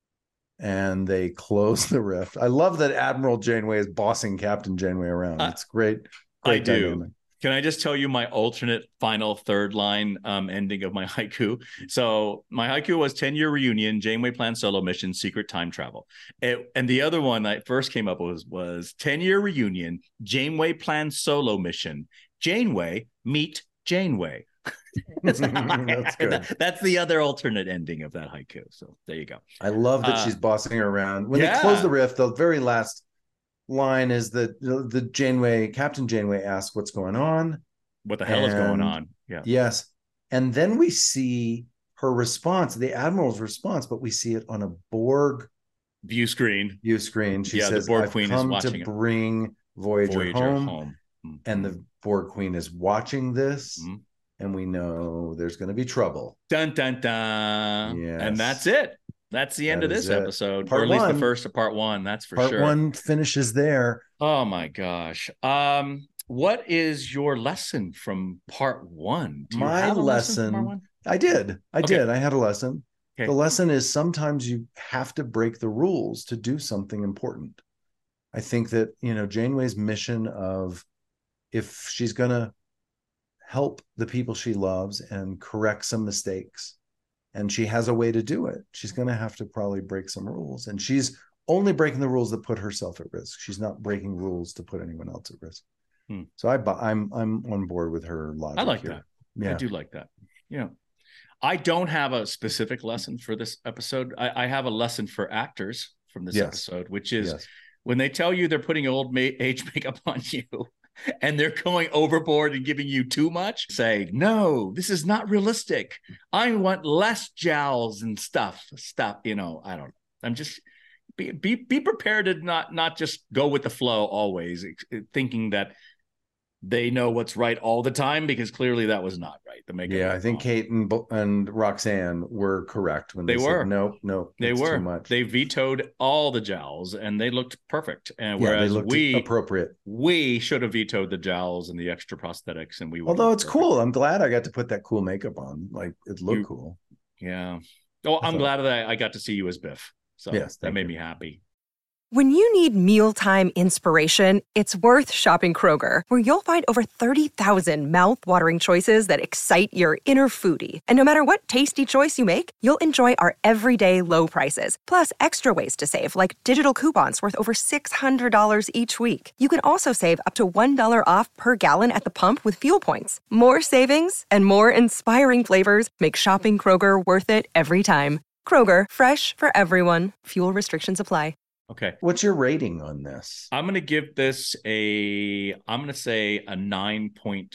And they close the rift. I love that Admiral Janeway is bossing Captain Janeway around. It's great. I do. Dynamic. Can I just tell you my alternate final third line ending of my haiku? So my haiku was 10-year reunion, Janeway plans solo mission, secret time travel. And the other one that first came up was 10-year reunion, Janeway plans solo mission, Janeway meet Janeway. That's good. That's the other alternate ending of that haiku. So there you go. I love that she's bossing her around. When they close the rift, the very last line is that the Captain Janeway asks what's going on. What the hell is going on? Yeah. Yes. And then we see her response, the Admiral's response, but we see it on a Borg view screen. She says, the Borg I've Queen come is watching to bring Voyager home. Mm-hmm. And the Borg Queen is watching this. Mm-hmm. And we know there's going to be trouble. Dun, dun, dun. Yes. And that's it. That's the end of this episode, or at least the first of part one. That's for sure. Part one finishes there. Oh my gosh. What is your lesson from part one? My lesson. I did. I had a lesson. Okay. The lesson is sometimes you have to break the rules to do something important. I think that, Janeway's mission of, if she's going to help the people she loves and correct some mistakes, and she has a way to do it, she's going to have to probably break some rules. And she's only breaking the rules that put herself at risk. She's not breaking rules to put anyone else at risk. So I'm on board with her logic. I like that. Yeah. I do like that. Yeah. I don't have a specific lesson for this episode. I have a lesson for actors from this episode, which is when they tell you they're putting old age makeup on you, and they're going overboard and giving you too much, say, no, this is not realistic. I want less jowls and stuff. I don't know. I'm just be prepared to not just go with the flow always, thinking that they know what's right all the time, because clearly that was not right. The makeup. I think Kate and Roxanne were correct when they said, no, they were too much. They vetoed all the jowls and they looked perfect. And whereas they looked appropriate, we should have vetoed the jowls and the extra prosthetics. And although it's cool, I'm glad I got to put that cool makeup on. Like, it looked cool. Yeah. Oh, I'm glad that I got to see you as Biff. So that made me happy. When you need mealtime inspiration, it's worth shopping Kroger, where you'll find over 30,000 mouth-watering choices that excite your inner foodie. And no matter what tasty choice you make, you'll enjoy our everyday low prices, plus extra ways to save, like digital coupons worth over $600 each week. You can also save up to $1 off per gallon at the pump with fuel points. More savings and more inspiring flavors make shopping Kroger worth it every time. Kroger, fresh for everyone. Fuel restrictions apply. Okay. What's your rating on this? I'm going to give this I'm going to say a 9.5.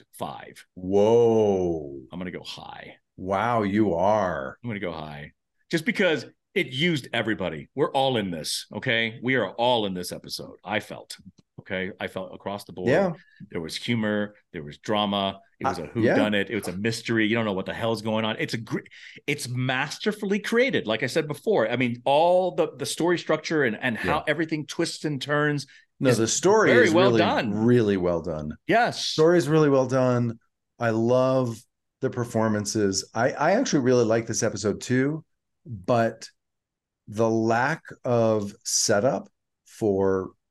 Whoa. I'm going to go high. Wow, you are. I'm going to go high. Just because it used everybody. We're all in this, okay? We are all in this episode, I felt. Okay? I felt across the board. Yeah. There was humor. There was drama. It was a whodunit. It was a mystery. You don't know what the hell's going on. It's masterfully created. Like I said before, I mean, all the story structure and how everything twists and turns. No, the story is really done. Really well done. Yes. Story is really well done. I love the performances. I actually really like this episode too, but the lack of setup for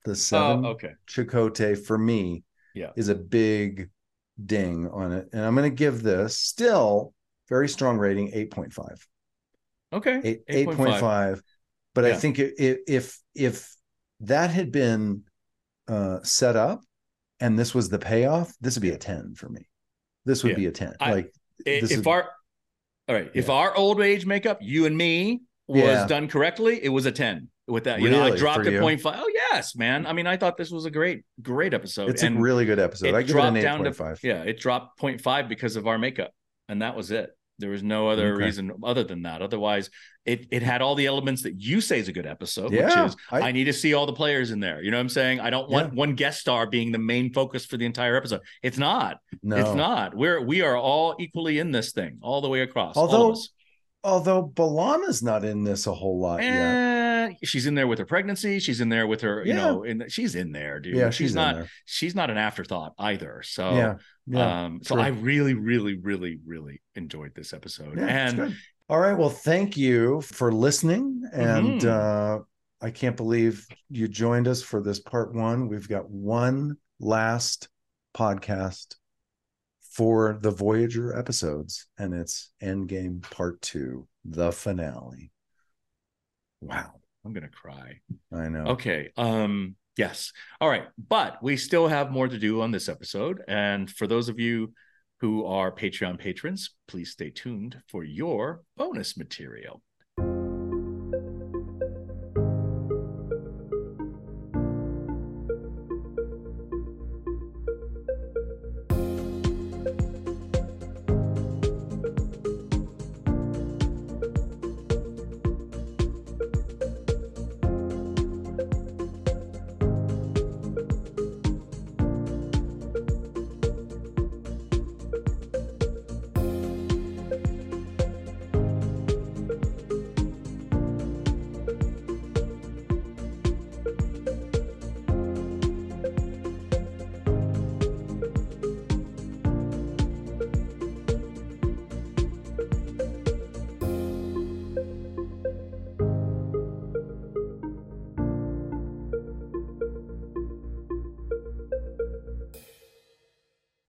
The 7 okay. Chakotay for me Yeah. is a big ding on it. And I'm going to give this still very strong rating, 8.5. Okay. 8.5. But Yeah. I think if that had been set up and this was the payoff, this would be a 10 for me. This would be a 10. If our old age makeup, you and me, was done correctly, it was a 10 with that. Really? I dropped For at you? 0.5. Oh, yes, man. I mean, I thought this was a great episode. It's a really good episode. I give it an 8.5. Yeah, it dropped 0.5 because of our makeup, and that was it. There was no other reason other than that. Otherwise, it had all the elements that you say is a good episode, which is I need to see all the players in there. You know what I'm saying? I don't want one guest star being the main focus for the entire episode. It's not. No. It's not. We are all equally in this thing all the way across. All of us. Although B'Elanna's not in this a whole lot yet. She's in there with her pregnancy. She's in there with her, she's in there, dude. Yeah, she's not an afterthought either. So, so I really, really, really, really enjoyed this episode. Yeah, and good. All right. Well, thank you for listening. And I can't believe you joined us for this part 1. We've got one last podcast for the Voyager episodes, and it's Endgame Part 2, the finale. Wow. I'm going to cry. I know. Okay. Yes. All right. But we still have more to do on this episode. And for those of you who are Patreon patrons, please stay tuned for your bonus material.